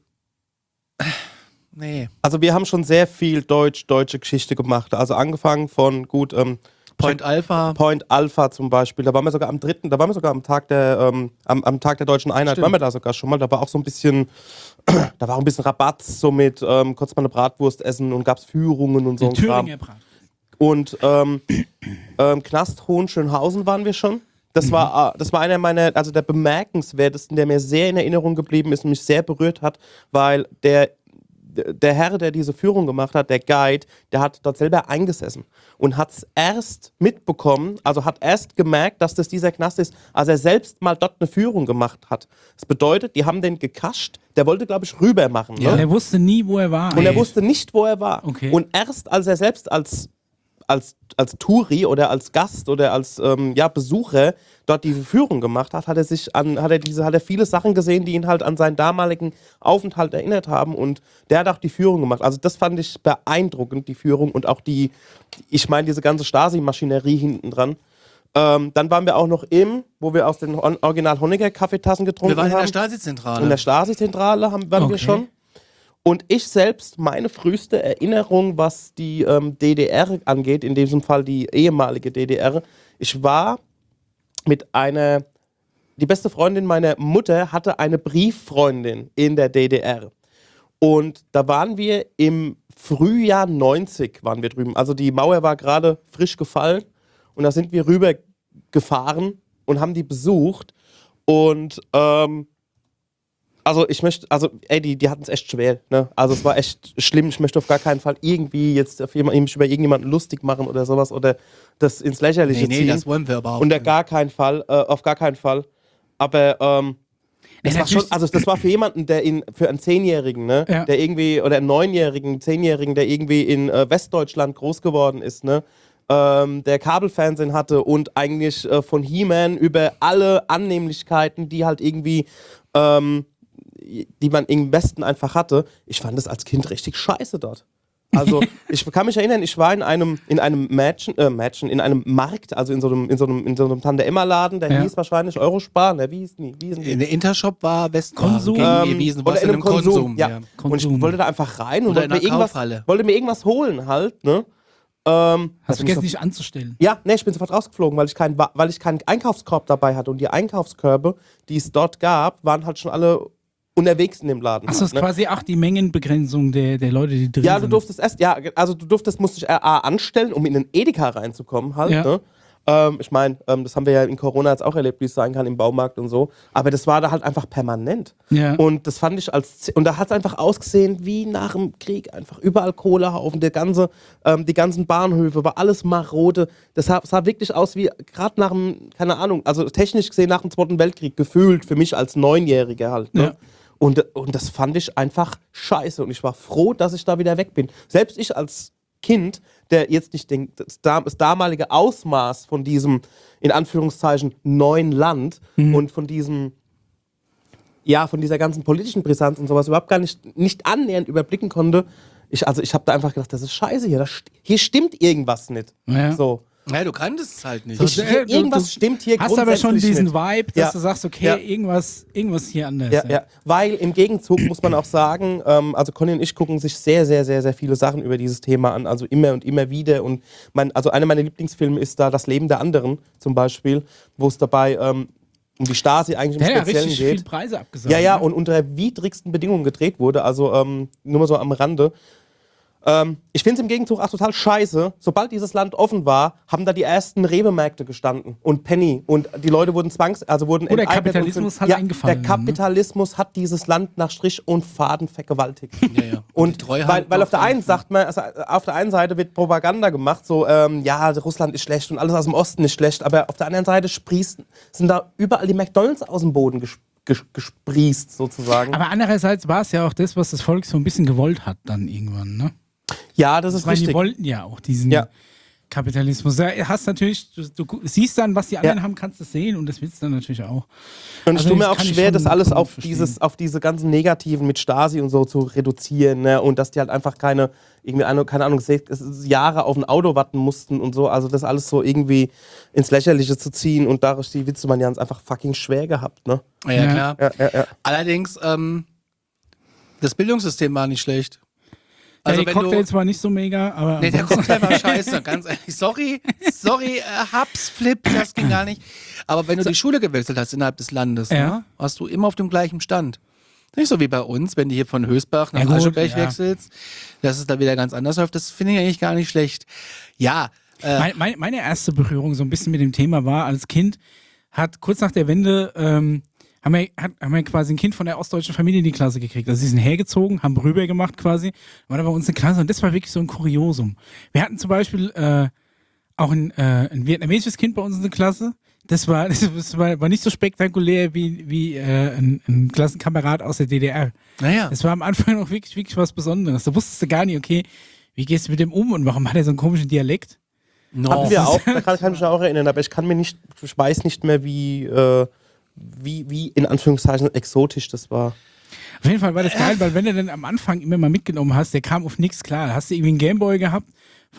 Nee.
Also wir haben schon sehr viel deutsche Geschichte gemacht. Also angefangen von
Point Alpha.
Point Alpha zum Beispiel. Da waren wir sogar am Tag der am Tag der deutschen Einheit,
Stimmt.
waren wir da sogar schon mal. Da war auch so ein bisschen, da war auch ein bisschen Rabatt, so mit kurz mal eine Bratwurst essen und gab's Führungen und so.
Die
ein Kram.
Thüringer Brat.
Und Knast Hohenschönhausen waren wir schon. Das war einer meiner, also der bemerkenswertesten, der mir sehr in Erinnerung geblieben ist und mich sehr berührt hat, weil der Herr, der diese Führung gemacht hat, der Guide, der hat dort selber eingesessen und hat es erst mitbekommen, also hat erst gemerkt, dass das dieser Knast ist, als er selbst mal dort eine Führung gemacht hat. Das bedeutet, die haben den gekascht, der wollte, glaube ich, rüber machen.
Und
Ne?
er wusste nie, wo er war.
Und er wusste nicht, wo er war.
Okay.
Und erst als er selbst als Touri oder als Gast oder als Besucher dort diese Führung gemacht hat, hat er viele Sachen gesehen, die ihn halt an seinen damaligen Aufenthalt erinnert haben, und der hat auch die Führung gemacht. Also das fand ich beeindruckend, die Führung, und auch ich meine diese ganze Stasi-Maschinerie hinten dran. Dann waren wir auch noch wo wir aus den Original Honecker Kaffeetassen getrunken
Wir waren in der
haben.
Stasi-Zentrale.
In der Stasi-Zentrale waren wir schon. Und ich selbst, meine früheste Erinnerung, was die DDR angeht, in diesem Fall die ehemalige DDR, ich war die beste Freundin meiner Mutter hatte eine Brieffreundin in der DDR. Und da waren wir im Frühjahr 90 waren wir drüben. Also die Mauer war gerade frisch gefallen, und da sind wir rüber gefahren und haben die besucht. Und Also die hatten es echt schwer, ne? Also es war echt schlimm. Ich möchte auf gar keinen Fall irgendwie jetzt mich über irgendjemanden lustig machen oder sowas oder das ins Lächerliche ziehen.
Nee, das wollen wir überhaupt
auf gar keinen Fall. Aber das war schon, also das war für jemanden, für einen 10-Jährigen, ne?
Ja.
Der irgendwie, oder einen 9-Jährigen, 10-Jährigen, der irgendwie in Westdeutschland groß geworden ist, ne? Der Kabelfernsehen hatte und eigentlich von He-Man über alle Annehmlichkeiten, die halt irgendwie die man im Westen einfach hatte. Ich fand das als Kind richtig scheiße dort. Also ich kann mich erinnern, ich war in einem Markt, also in so einem Tante-Emma-Laden, der hieß wahrscheinlich Eurospar, ne, wie hießen die?
Der Intershop war Westwaren
Konsum.
gewesen,
Oder in einem Konsum. Ja.
Konsum.
Und ich wollte da einfach rein und
Oder in einer Kaufhalle.
wollte mir irgendwas holen halt, ne?
Hast du vergessen, dich anzustellen?
Ja, ne, ich bin sofort rausgeflogen, weil ich keinen Einkaufskorb dabei hatte. Und die Einkaufskörbe, die es dort gab, waren halt schon alle unterwegs in dem Laden.
Achso, das ist quasi auch die Mengenbegrenzung der Leute, die drin
Ja,
sind.
musst dich anstellen, um in den Edeka reinzukommen halt,
Ja.
ne? Ich meine, das haben wir ja in Corona jetzt auch erlebt, wie es sein kann im Baumarkt und so. Aber das war da halt einfach permanent.
Ja.
Und das fand ich und da hat es einfach ausgesehen wie nach dem Krieg. Einfach überall Kohlehaufen, die ganzen Bahnhöfe, war alles marode. Das sah wirklich aus wie gerade nach dem, keine Ahnung, also technisch gesehen nach dem Zweiten Weltkrieg, gefühlt für mich als 9-Jähriger halt. Ne?
Ja.
Und das fand ich einfach scheiße. Und ich war froh, dass ich da wieder weg bin. Selbst ich als Kind, der jetzt nicht das damalige Ausmaß von diesem, in Anführungszeichen, neuen Land und von diesem, ja, von dieser ganzen politischen Brisanz und sowas überhaupt gar nicht annähernd überblicken konnte. Ich habe da einfach gedacht, das ist scheiße hier. Hier stimmt irgendwas nicht.
Ja.
So.
Ja, du kanntest es halt nicht.
Irgendwas stimmt hier
Hast aber schon diesen
nicht.
Vibe, dass du sagst, okay, irgendwas hier anders.
Ja. Weil im Gegenzug muss man auch sagen, also Conny und ich gucken sich sehr, sehr, sehr, sehr viele Sachen über dieses Thema an, also immer und immer wieder. Und also einer meiner Lieblingsfilme ist da Das Leben der anderen zum Beispiel, wo es dabei um die Stasi eigentlich im Speziellen
richtig
geht.
viel Preise abgesagt.
Ja,
ne?
und unter widrigsten Bedingungen gedreht wurde, also nur mal so am Rande. Ich finde es im Gegenzug auch total scheiße. Sobald dieses Land offen war, haben da die ersten Rewe-Märkte gestanden und Penny und die Leute wurden
der Kapitalismus hat eingefallen.
Der Kapitalismus hat dieses Land nach Strich und Faden vergewaltigt.
Ja.
Und weil auf der einen auf der einen Seite wird Propaganda gemacht, so ja, Russland ist schlecht und alles aus dem Osten ist schlecht, aber auf der anderen Seite sind da überall die McDonalds aus dem Boden gesprießt sozusagen.
Aber andererseits war es ja auch das, was das Volk so ein bisschen gewollt hat dann irgendwann, ne?
Ja, das ist
Weil
richtig.
die wollten ja auch diesen Kapitalismus. Da hast natürlich, du siehst dann, was die anderen haben, kannst du sehen und das willst du dann natürlich auch.
Und ich tue mir
das
auch
kann ich
schwer,
schon
das alles auf
verstehen.
diese ganzen Negativen mit Stasi und so zu reduzieren, ne? Und dass die halt einfach keine Ahnung, Jahre auf ein Auto warten mussten und so. Also das alles so irgendwie ins Lächerliche zu ziehen und dadurch die Witzemanians einfach fucking schwer gehabt, ne?
Ja, klar.
Ja.
Allerdings, das Bildungssystem war nicht schlecht. Also
die Cocktails war nicht so mega, aber...
Nee, der Cocktail war scheiße, ganz ehrlich. Sorry, Haps, Flip, das ging gar nicht. Aber wenn du die Schule gewechselt hast innerhalb des Landes, ne, warst du immer auf dem gleichen Stand. Nicht so wie bei uns, wenn du hier von Hösbach nach Ascheberg wechselst, dass es da wieder ganz anders läuft. Das finde ich eigentlich gar nicht schlecht. Ja.
Meine erste Berührung so ein bisschen mit dem Thema war, als Kind hat kurz nach der Wende... haben wir quasi ein Kind von der ostdeutschen Familie in die Klasse gekriegt. Also sie sind hergezogen, haben rüber gemacht quasi, waren aber bei uns in der Klasse und das war wirklich so ein Kuriosum. Wir hatten zum Beispiel auch ein vietnamesisches Kind bei uns in der Klasse. Das war nicht so spektakulär wie ein Klassenkamerad aus der DDR.
Naja.
Das war am Anfang noch wirklich, wirklich was Besonderes. Da wusstest du gar nicht, okay, wie gehst du mit dem um und warum hat er so einen komischen Dialekt?
Hatten wir auch, da kann ich mich auch erinnern, aber ich weiß nicht mehr, wie in Anführungszeichen exotisch das war.
Auf jeden Fall war das geil, weil wenn du dann am Anfang immer mal mitgenommen hast, der kam auf nichts klar. Da hast du irgendwie einen Gameboy gehabt,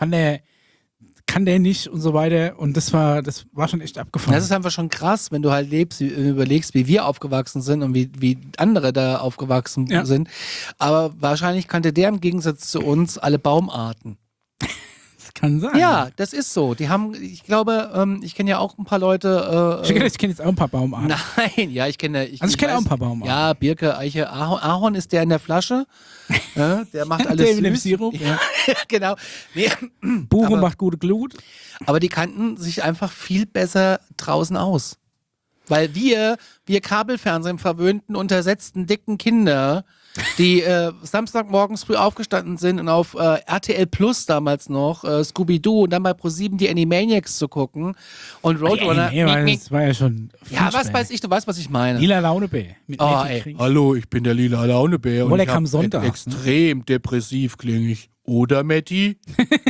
kann der nicht und so weiter und das war schon echt abgefahren.
Das ist einfach schon krass, wenn du halt überlegst, wie wir aufgewachsen sind und wie andere da aufgewachsen sind. Aber wahrscheinlich kannte der im Gegensatz zu uns alle Baumarten.
Kann sein.
Ja, das ist so. Die haben, ich glaube, ich kenne ja auch ein paar Leute.
Ich kenne jetzt auch ein paar Baumarten.
Nein, ja, ich kenne
auch ein paar Baumarten.
Ja, Birke, Eiche, Ahorn ist der in der Flasche. Ja, der macht alles
der
süß.
mit dem Sirup.
Ja, genau. Nee,
Buche macht gute Glut.
aber die kannten sich einfach viel besser draußen aus. Weil wir Kabelfernsehen verwöhnten, untersetzten, dicken Kinder, die Samstagmorgens früh aufgestanden sind und auf RTL Plus damals noch, Scooby-Doo und dann bei ProSieben die Animaniacs zu gucken und Roadrunner.
Das war ja schon.
Ja, was weiß ich, du weißt, was ich meine.
Lila Launebär. Mit
Oh,
Matthew
ey.
Kriegs.
Hallo, ich bin der lila Launebär
Obwohl,
und
der
ich
kam
hab
sonntags,
extrem depressiv klinge ich. Oder, Matti?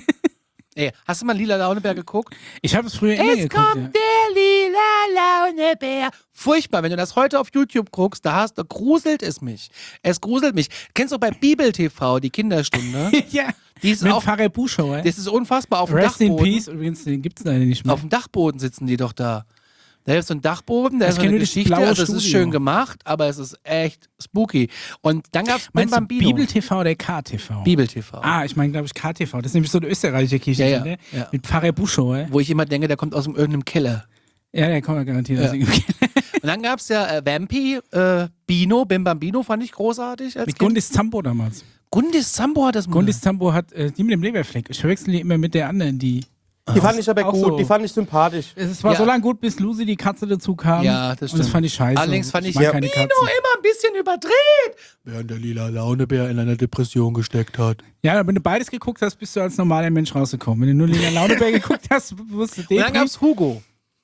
Ey, hast du mal lila Launebär geguckt?
Ich habe es früher immer
Es
geguckt.
kommt der lila Launebär. Furchtbar, wenn du das heute auf YouTube guckst, da gruselt es mich. Es gruselt mich. Kennst du bei Bibel TV die Kinderstunde?
Ja.
Die ist
Mit
auch,
Pfarrer Buschauer.
das ist unfassbar. Auf dem
Rest in
Dachboden.
Peace. Übrigens, den gibt es leider nicht mehr.
Auf dem Dachboden sitzen die doch da. Da ist so ein Dachboden, da
Ich
ist so
kenn
eine
nur das
Geschichte,
blaue
also es ist
Studio.
schön gemacht, aber es ist echt spooky. Und dann gab's
Meinst du
Bambino.
Bibel TV oder KTV?
Bibel TV.
Ah, ich meine, glaube ich, KTV. Das ist nämlich so eine österreichische Kirche,
Ja.
mit Pfarrer Buschauer.
Wo ich immer denke, der kommt aus irgendeinem Keller.
Ja, der kommt ja garantiert aus dem
Und dann gab es ja Vampy, Bino, Bim Bambino fand ich großartig. Als
Mit
Kind.
Gundis Zambo damals.
Gundis Zambo hat das mal.
Gundis Zambo hat die mit dem Leberfleck. Ich verwechsel die immer mit der anderen, die.
Die fand ich aber
Auch
gut,
so.
die fand ich sympathisch.
Es war
Ja.
so lange gut, bis Lucy, die Katze, dazu kam.
Ja, das
Und das
stimmt.
fand ich scheiße.
Allerdings fand ich
mag
Ja.
keine
Bino
Katzen.
immer ein bisschen überdreht. Während der lila Launebär in einer Depression gesteckt hat.
Ja, wenn du beides geguckt hast, bist du als normaler Mensch rausgekommen. Wenn du nur Lila Launebär geguckt hast, wusstest du
Und dann gab's Hugo,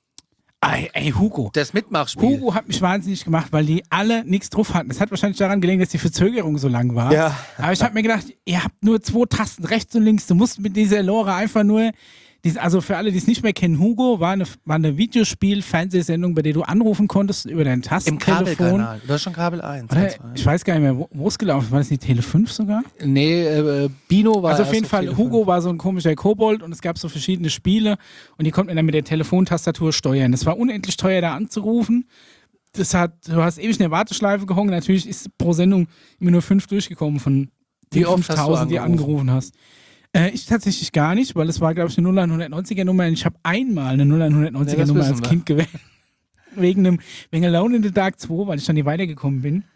Ey, Hugo.
das Mitmachspiel.
Hugo hat mich wahnsinnig gemacht, weil die alle nichts drauf hatten. Das hat wahrscheinlich daran gelegen, dass die Verzögerung so lang war.
Ja.
Aber ich habe mir gedacht, ihr habt nur 2 Tasten, rechts und links. Du musst mit dieser Lore einfach nur. Also für alle, die es nicht mehr kennen, Hugo war eine Videospiel-Fernsehsendung, bei der du anrufen konntest über dein
Im
Tastentelefon.
Kabelkanal. Du hast schon Kabel 1.
Oder,
1, 1.
ich weiß gar nicht mehr, wo es gelaufen ist. War das nicht Tele 5 sogar?
Nee, Bino war
Also auf
erst
jeden Fall,
Telefon.
Hugo war so ein komischer Kobold und es gab so verschiedene Spiele und die konnte man dann mit der Telefontastatur steuern. Das war unendlich teuer, da anzurufen. Du hast ewig in der Warteschleife gehongen. Natürlich ist pro Sendung immer nur 5 durchgekommen von
Wie
den
oft hast du
5000, die angerufen hast. Ich tatsächlich gar nicht, weil es war, glaube ich, eine 0190er Nummer und ich habe einmal eine 0190er
das
Nummer
wissen
als
wir.
Kind gewählt. Wegen Alone in the Dark 2, weil ich dann nie weitergekommen bin.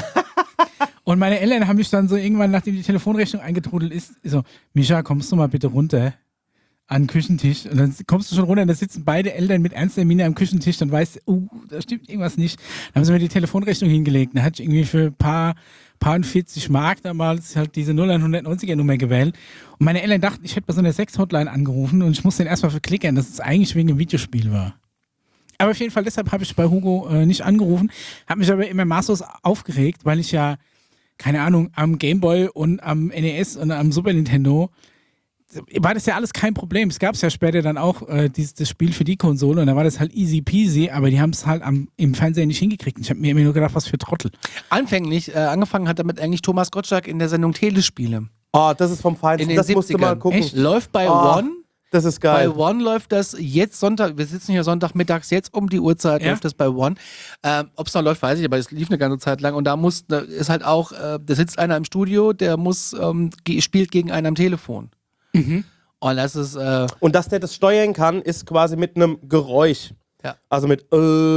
Und meine Eltern haben mich dann so irgendwann, nachdem die Telefonrechnung eingetrudelt ist, so, Micha, kommst du mal bitte runter an den Küchentisch? Und dann kommst du schon runter und da sitzen beide Eltern mit ernster Miene am Küchentisch, dann weißt du, da stimmt irgendwas nicht. Dann haben sie mir die Telefonrechnung hingelegt. Da hatte ich irgendwie für ein paar 40 Mark damals halt diese 0190er Nummer gewählt. Und meine Eltern dachten, ich hätte bei so einer Sex-Hotline angerufen und ich musste den erstmal verklickern, dass es eigentlich wegen einem Videospiel war. Aber auf jeden Fall, deshalb habe ich bei Hugo nicht angerufen, habe mich aber immer maßlos aufgeregt, weil ich ja, keine Ahnung, am Gameboy und am NES und am Super Nintendo war das ja alles kein Problem. Es gab es ja später dann auch das Spiel für die Konsole und da war das halt easy peasy, aber die haben es halt im Fernsehen nicht hingekriegt. Ich habe mir immer nur gedacht, was für Trottel.
Anfänglich, angefangen hat damit eigentlich Thomas Gottschalk in der Sendung Telespiele.
Oh, das ist vom
In
Feinsten.
den
Das musst du mal
70ern.
gucken.
Echt?
Läuft bei
Oh,
One.
Das ist
Bei
geil.
One läuft das jetzt Sonntag, wir sitzen hier Sonntagmittags, jetzt um die Uhrzeit
Ja?
läuft das bei One. Ob es noch läuft, weiß ich, aber es lief eine ganze Zeit lang und da ist halt auch, da sitzt einer im Studio, der spielt gegen einen am Telefon. Und das ist,
Und dass der das steuern kann, ist quasi mit einem Geräusch.
ja.
Also mit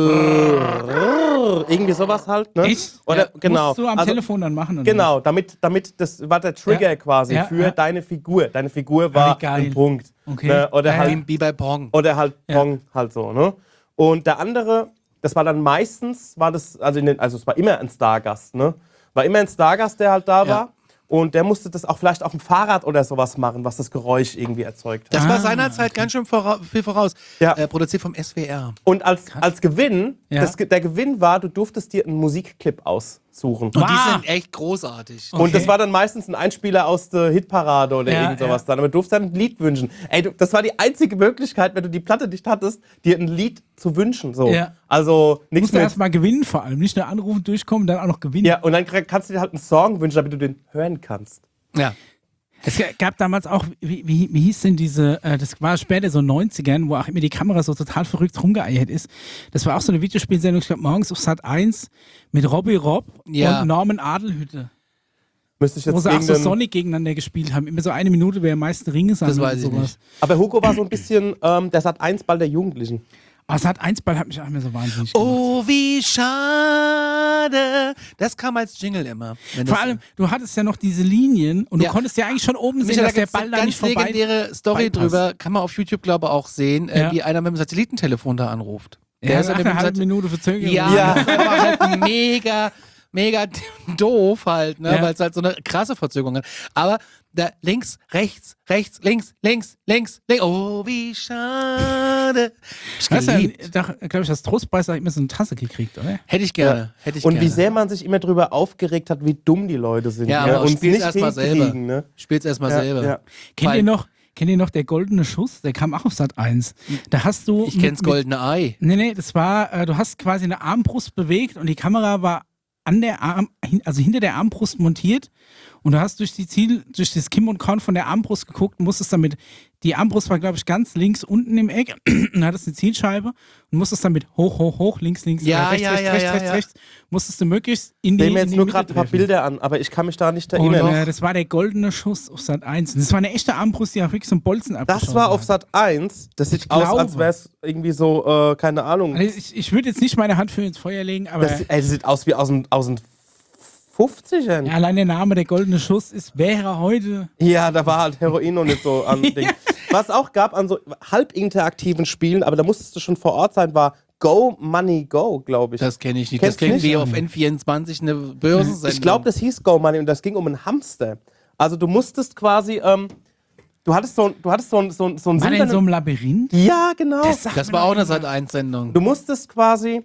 irgendwie sowas halt, ne?
Echt?
Oder
Ja,
genau.
musst du am
Also,
Telefon dann machen? Oder?
Genau, damit das war der Trigger
Ja.
quasi
Ja,
für
ja.
deine Figur. Deine Figur war
wie geil.
ein Punkt.
Okay.
Ne? Oder
Ja,
halt
Wie bei Pong.
oder halt
Ja.
Pong halt so, ne? Und der andere, das war dann meistens, es war immer ein Stargast, ne? War immer ein Stargast, der halt da war. Und der musste das auch vielleicht auf dem Fahrrad oder sowas machen, was das Geräusch irgendwie erzeugt.
Das war seinerzeit ganz schön viel voraus.
Ja.
Produziert vom SWR.
Und als Gewinn,
Ja.
der Gewinn war, du durftest dir einen Musikclip aussuchen.
Und die
Ah.
sind echt großartig.
Und das war dann meistens ein Einspieler aus der Hitparade oder
Ja,
irgend sowas
ja.
dann. Aber du durfst dann ein Lied wünschen. Ey, das war die einzige Möglichkeit, wenn du die Platte nicht hattest, dir ein Lied zu wünschen. So.
Ja.
Also
Du
nichts
musst
mehr.
erstmal gewinnen vor allem. Nicht nur anrufen, durchkommen, dann auch noch gewinnen.
Ja, und dann kannst du dir halt einen Song wünschen, damit du den hören kannst.
Ja.
Es gab damals auch, wie hieß denn diese, das war später so 90ern, wo auch immer die Kamera so total verrückt rumgeeiert ist. Das war auch so eine Videospielsendung, ich glaube morgens auf Sat 1 mit Robbie Robb
Ja.
und Norman Adelhütte.
Müsste ich
Wo
jetzt
sie auch so
irgendeinen-
Sonic gegeneinander gespielt haben. Immer so eine Minute, wer am meisten Ringe sammelt.
Das weiß
und
ich
sowas.
nicht.
Aber Hugo war so ein bisschen der Sat.1-Ball der Jugendlichen.
Aber Sat 1 Ball hat mich auch immer so wahnsinnig gemacht.
Oh, wie schade. Das kam als Jingle immer. Wenn
Vor
das-
allem, du hattest ja noch diese Linien und
Ja.
du konntest ja eigentlich schon oben sehen,
Michael,
dass
da
der
gibt's eine
Ball da nicht
ganz
vorbei
legendäre Story
bypasst.
drüber, kann man auf YouTube, glaube ich, auch sehen,
Ja.
wie einer mit dem Satellitentelefon da anruft.
Ja,
ist
nach
an dem
einer halben
Satz-
Minute Verzögerung.
Ja, das war halt mega doof halt, ne?
Ja.
Weil es halt so eine krasse Verzögerung hat. Aber da links, rechts, links. Oh, wie schade. Ich
Weißt
geliebt.
du, glaube ich, das Trostpreis hat immer so eine Tasse gekriegt, oder?
Hätte ich gerne. Hätte ich
Und
gerne.
wie sehr man sich immer drüber aufgeregt hat, wie dumm die Leute sind.
Ja,
ne?
aber
Und
spiel's
nicht
erst mal selber.
hinkriegen, ne?
Spiel's erstmal selber.
Ja.
Kennt ihr noch der goldene Schuss? Der kam auch auf Sat 1. Da hast du.
Ich kenn's Goldene Ei.
Nee, das war, du hast quasi eine Armbrust bewegt und die Kamera war also hinter der Armbrust montiert und du hast durch das Kim und Korn von der Armbrust geguckt, musstest damit, die Armbrust war, glaube ich, ganz links unten im Eck und hattest eine Zielscheibe und musstest damit hoch, links,
Ja,
rechts, musstest du möglichst in
Ich
die
nehme mir jetzt
in die
nur
Mitte
gerade ein paar
treffen.
Bilder an, aber ich kann mich da nicht
Und
erinnern.
das war der goldene Schuss auf Sat 1. Und das war eine echte Armbrust, die auch wirklich so einen Bolzen abgeschossen
Das war auf
hat.
Sat 1. Das sieht aus, als wäre es irgendwie so, keine Ahnung.
Also ich würde jetzt nicht meine Hand für ins Feuer legen, aber
Das sieht aus wie aus den 50ern.
ja, allein der Name, der goldene Schuss, wäre heute.
Ja, da war halt Heroin noch nicht so an Ding. Was auch gab an so halb interaktiven Spielen, aber da musstest du schon vor Ort sein, war Go Money Go, glaube ich.
Das kenne ich nicht.
Kennst
Das klingt
du nicht?
wie auf N24 eine Börsensendung.
Ich glaube, das hieß Go Money und das ging um einen Hamster. Also du musstest quasi, du hattest so ein
War der in so
silbernen-
einem Labyrinth?
Ja, genau.
Das war auch eine Sat.1-Sendung.
Du musstest quasi,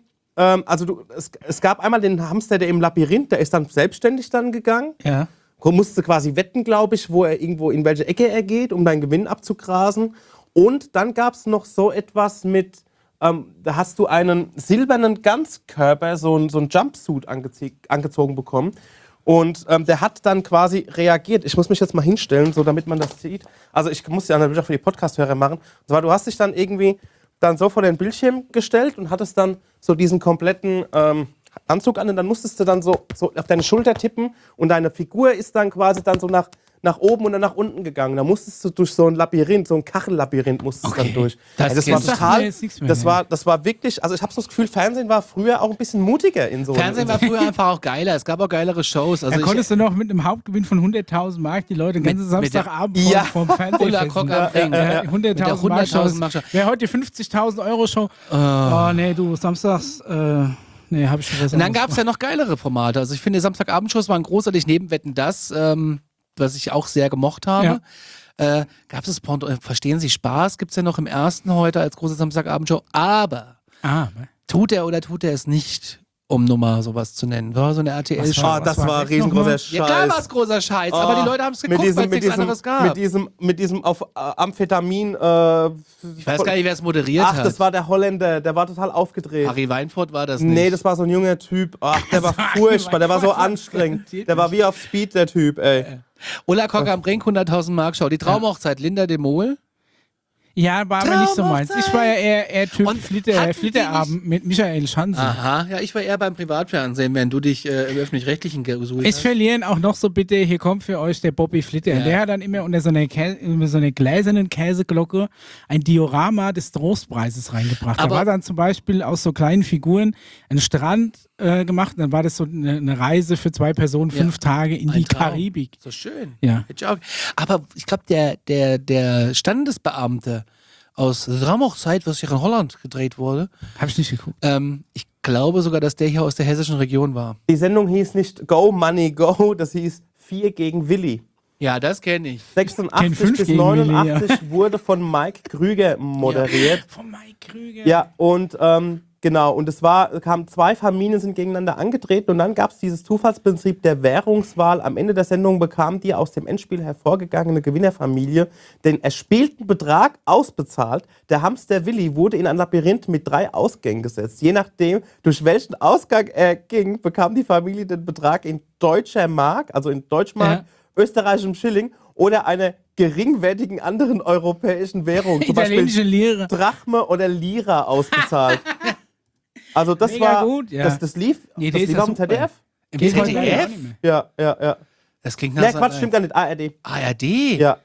es gab einmal den Hamster, der im Labyrinth, der ist dann selbstständig dann gegangen.
Ja.
Du musst quasi wetten, glaube ich, wo er irgendwo in welche Ecke er geht, um deinen Gewinn abzugrasen. Und dann gab es noch so etwas mit, da hast du einen silbernen Ganzkörper, so ein Jumpsuit angezogen bekommen. Und der hat dann quasi reagiert. Ich muss mich jetzt mal hinstellen, so damit man das sieht. Also ich muss ja natürlich auch für die Podcast-Hörer machen. Und zwar, du hast dich dann irgendwie dann so vor den Bildschirm gestellt und hattest dann so diesen kompletten Anzug an und dann musstest du dann so auf deine Schulter tippen und deine Figur ist dann quasi dann so nach oben und dann nach unten gegangen. Da musstest du durch so ein Labyrinth, so ein Kachellabyrinth musstest du dann durch.
Das
Ey, das war
kennst du.
Sagt mir
total,
jetzt nichts mehr,
das war wirklich, also ich habe so das Gefühl, Fernsehen war früher auch ein bisschen mutiger in so
Fernsehen war früher einfach auch geiler. Es gab auch geilere Shows. Also
Da konntest du noch mit einem Hauptgewinn von 100.000 Mark die Leute den ganzen
mit der-
Samstagabend
Ja.
vom Fernsehen
Ulla Kock am Ring.
Ja,
Mit der
100.000 Mark
100.000 Mark Show.
Wäre heute die 50.000 Euro Show. Oh, nee, du, samstags, nee, hab ich schon was
Und dann
anderes
gab es ja noch geilere Formate. Also ich finde, Samstagabendshows waren großartig neben Wetten, das, was ich auch sehr gemocht habe. Gab es Verstehen Sie Spaß? Gibt es ja noch im ersten heute als große Samstagabendshow. Aber tut er oder tut er es nicht, um nur mal sowas zu nennen? War so eine RTL-Show.
Ah, das
was war
war
das
riesengroßer
nochmal?
Scheiß.
Ja, klar war es großer Scheiß, aber die Leute haben es geguckt, weil es nichts anderes gab.
Mit diesem auf Amphetamin.
Ich weiß gar nicht, wer es moderiert
Ach,
hat.
das war der Holländer, der war total aufgedreht.
Harry Weinfurt war das nicht.
Nee, das war so ein junger Typ. Ach, der war furchtbar, der war so anstrengend. Der war wie auf Speed, der Typ, ey.
Ulla Kock am Brink, 100.000 Mark Show. Die Traumhochzeit, Linda de Mol.
Ja, war aber nicht so meins. Ich war ja eher Typ
Und hatten die
Flitterabend mit Michael Schanze.
Aha, ja, ich war eher beim Privatfernsehen, während du dich im Öffentlich-Rechtlichen gesucht
Es
hast.
verlieren auch noch so bitte, hier kommt für euch der Bobby Flitter.
Ja.
Der hat dann immer unter so einer gläsernen Käseglocke ein Diorama des Trostpreises reingebracht. Da
Aber-
war dann zum Beispiel aus so kleinen Figuren ein Strand gemacht. Dann war das so eine Reise für 2 Personen, 5 Tage in
Ein
die
Traum.
Karibik.
So schön.
Ja.
Hätte ich auch- Aber ich glaube, der Standesbeamte aus der Traumhochzeit, was hier in Holland gedreht wurde,
Habe ich nicht geguckt.
ich glaube sogar, dass der hier aus der hessischen Region war.
Die Sendung hieß nicht Go Money Go, das hieß 4 gegen Willi.
Ja, das kenne ich.
86
fünf
bis
gegen
89 wurde von Mike Krüger moderiert.
Von Mike Krüger.
Ja, und genau, und kamen 2 Familien sind gegeneinander angetreten und dann gab es dieses Zufallsprinzip der Währungswahl. Am Ende der Sendung bekam die aus dem Endspiel hervorgegangene Gewinnerfamilie den erspielten Betrag ausbezahlt. Der Hamster Willi wurde in ein Labyrinth mit 3 Ausgängen gesetzt. Je nachdem, durch welchen Ausgang er ging, bekam die Familie den Betrag in deutscher Mark, also in Deutschmark, österreichischem Schilling oder einer geringwertigen anderen europäischen Währung, zum
Italienische
Beispiel
Lehre.
Drachme oder Lira ausbezahlt. Also das
Mega
war,
gut, ja.
das lief
Die Idee
das
ist
lief
ja
auf dem
super.
ZDF.
Im
Geht heute
ZDF?
leider auch nicht mehr.
Ja.
Das klingt nach
Nee, Quatsch, stimmt gar nicht. ARD.
ARD?
Ja.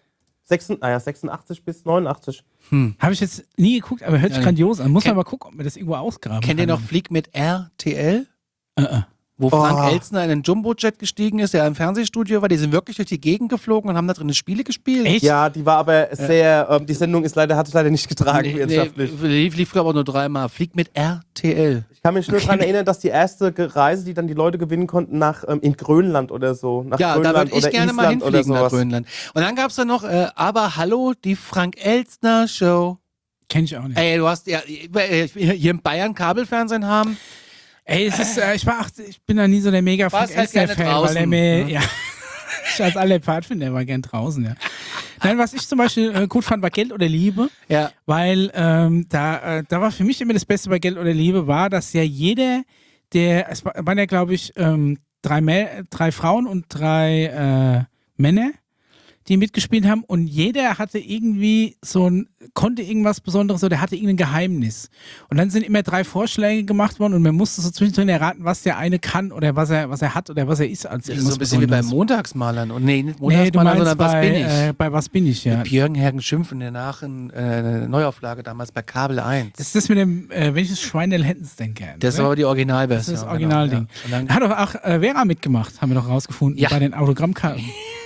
86 bis 89.
Habe ich jetzt nie geguckt, aber hört sich
Ja,
grandios an. Muss man
Kenn-
mal gucken, ob man das irgendwo ausgraben
Kennt ihr
kann.
noch Flieg mit RTL? wo Frank Elstner in einen Jumbojet gestiegen ist, der im Fernsehstudio war. Die sind wirklich durch die Gegend geflogen und haben da drin Spiele gespielt.
Echt?
Ja, die war aber sehr, die Sendung hat es leider nicht getragen wirtschaftlich.
Lief aber nur 3-mal. Fliegt mit RTL.
Ich kann mich nur daran erinnern, dass die erste Reise, die dann die Leute gewinnen konnten, nach in Grönland oder so. Nach
Ja,
Grönland
da würde ich
oder
gerne
Island
mal hinfliegen
oder
nach
sowas.
Grönland. Und dann gab es da noch, aber hallo, die Frank Elstner Show.
Kenn ich auch nicht.
Ey, du hast ja hier in Bayern Kabelfernsehen haben.
Ey, es ist, ich bin da nie so der mega Frank
Warst halt gerne
Elstner-Fan, weil er
draußen,
mir,
ne?
ja, ich als aller Pfadfinder war gern draußen, ja. Nein, was ich zum Beispiel gut fand, war Geld oder Liebe,
Ja.
weil da war für mich immer das Beste bei Geld oder Liebe, war, dass ja jeder, es waren ja, glaube ich, 3 Frauen und 3 Männer, die mitgespielt haben und jeder hatte irgendwie konnte irgendwas Besonderes oder hatte irgendein Geheimnis. Und dann sind immer 3 Vorschläge gemacht worden und man musste so zwischendrin erraten, was der eine kann oder was er hat oder was er ist als
Das ist
irgendwas
so ein bisschen wie bei
Besonderes.
Montagsmalern. Und nee, nicht
Nee, du
Montagsmalern,
meinst
sondern Was bin ich?
bei Was bin ich, ja.
Björn Hergen Schimpf in der eine Neuauflage damals bei Kabel 1.
Das ist das mit dem, wenn ich das Schwein der Hettens denke.
Das war
oder?
aber die Originalversion.
Das ist das Originalding.
Genau, ja. Und dann,
Da hat doch auch Vera mitgemacht, haben wir doch rausgefunden,
Ja.
bei den Autogrammkarten.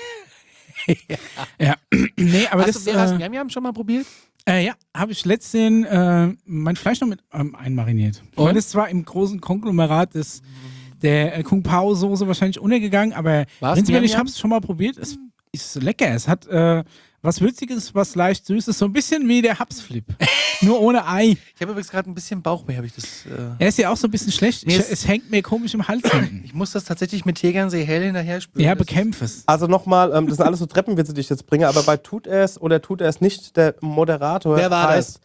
Ja. Nee, aber
hast
das,
du Veras Miam schon mal probiert?
ja, habe ich letztens mein Fleisch noch mit einmariniert.
Und?
Und das war im großen Konglomerat der Kung Pao Soße wahrscheinlich untergegangegangen, aber
War's
prinzipiell,
Miam
ich
Miam?
habe es schon mal probiert. Es ist lecker. Es hat was Würziges, was leicht Süßes, so ein bisschen wie der Hapsflip. Nur ohne Ei.
Ich habe übrigens gerade ein bisschen Bauchweh, habe ich das.
Er ist ja auch so ein bisschen schlecht.
Mir ist-
Es hängt mir komisch im Hals hinten.
Ich muss das tatsächlich mit Tegernsee hell hinterher spüren.
Ja,
Das ist-
bekämpf es.
Also nochmal, das sind alles so Treppenwitze, die ich jetzt bringe, aber bei Tut er es oder tut er es nicht, der Moderator
Wer war
heißt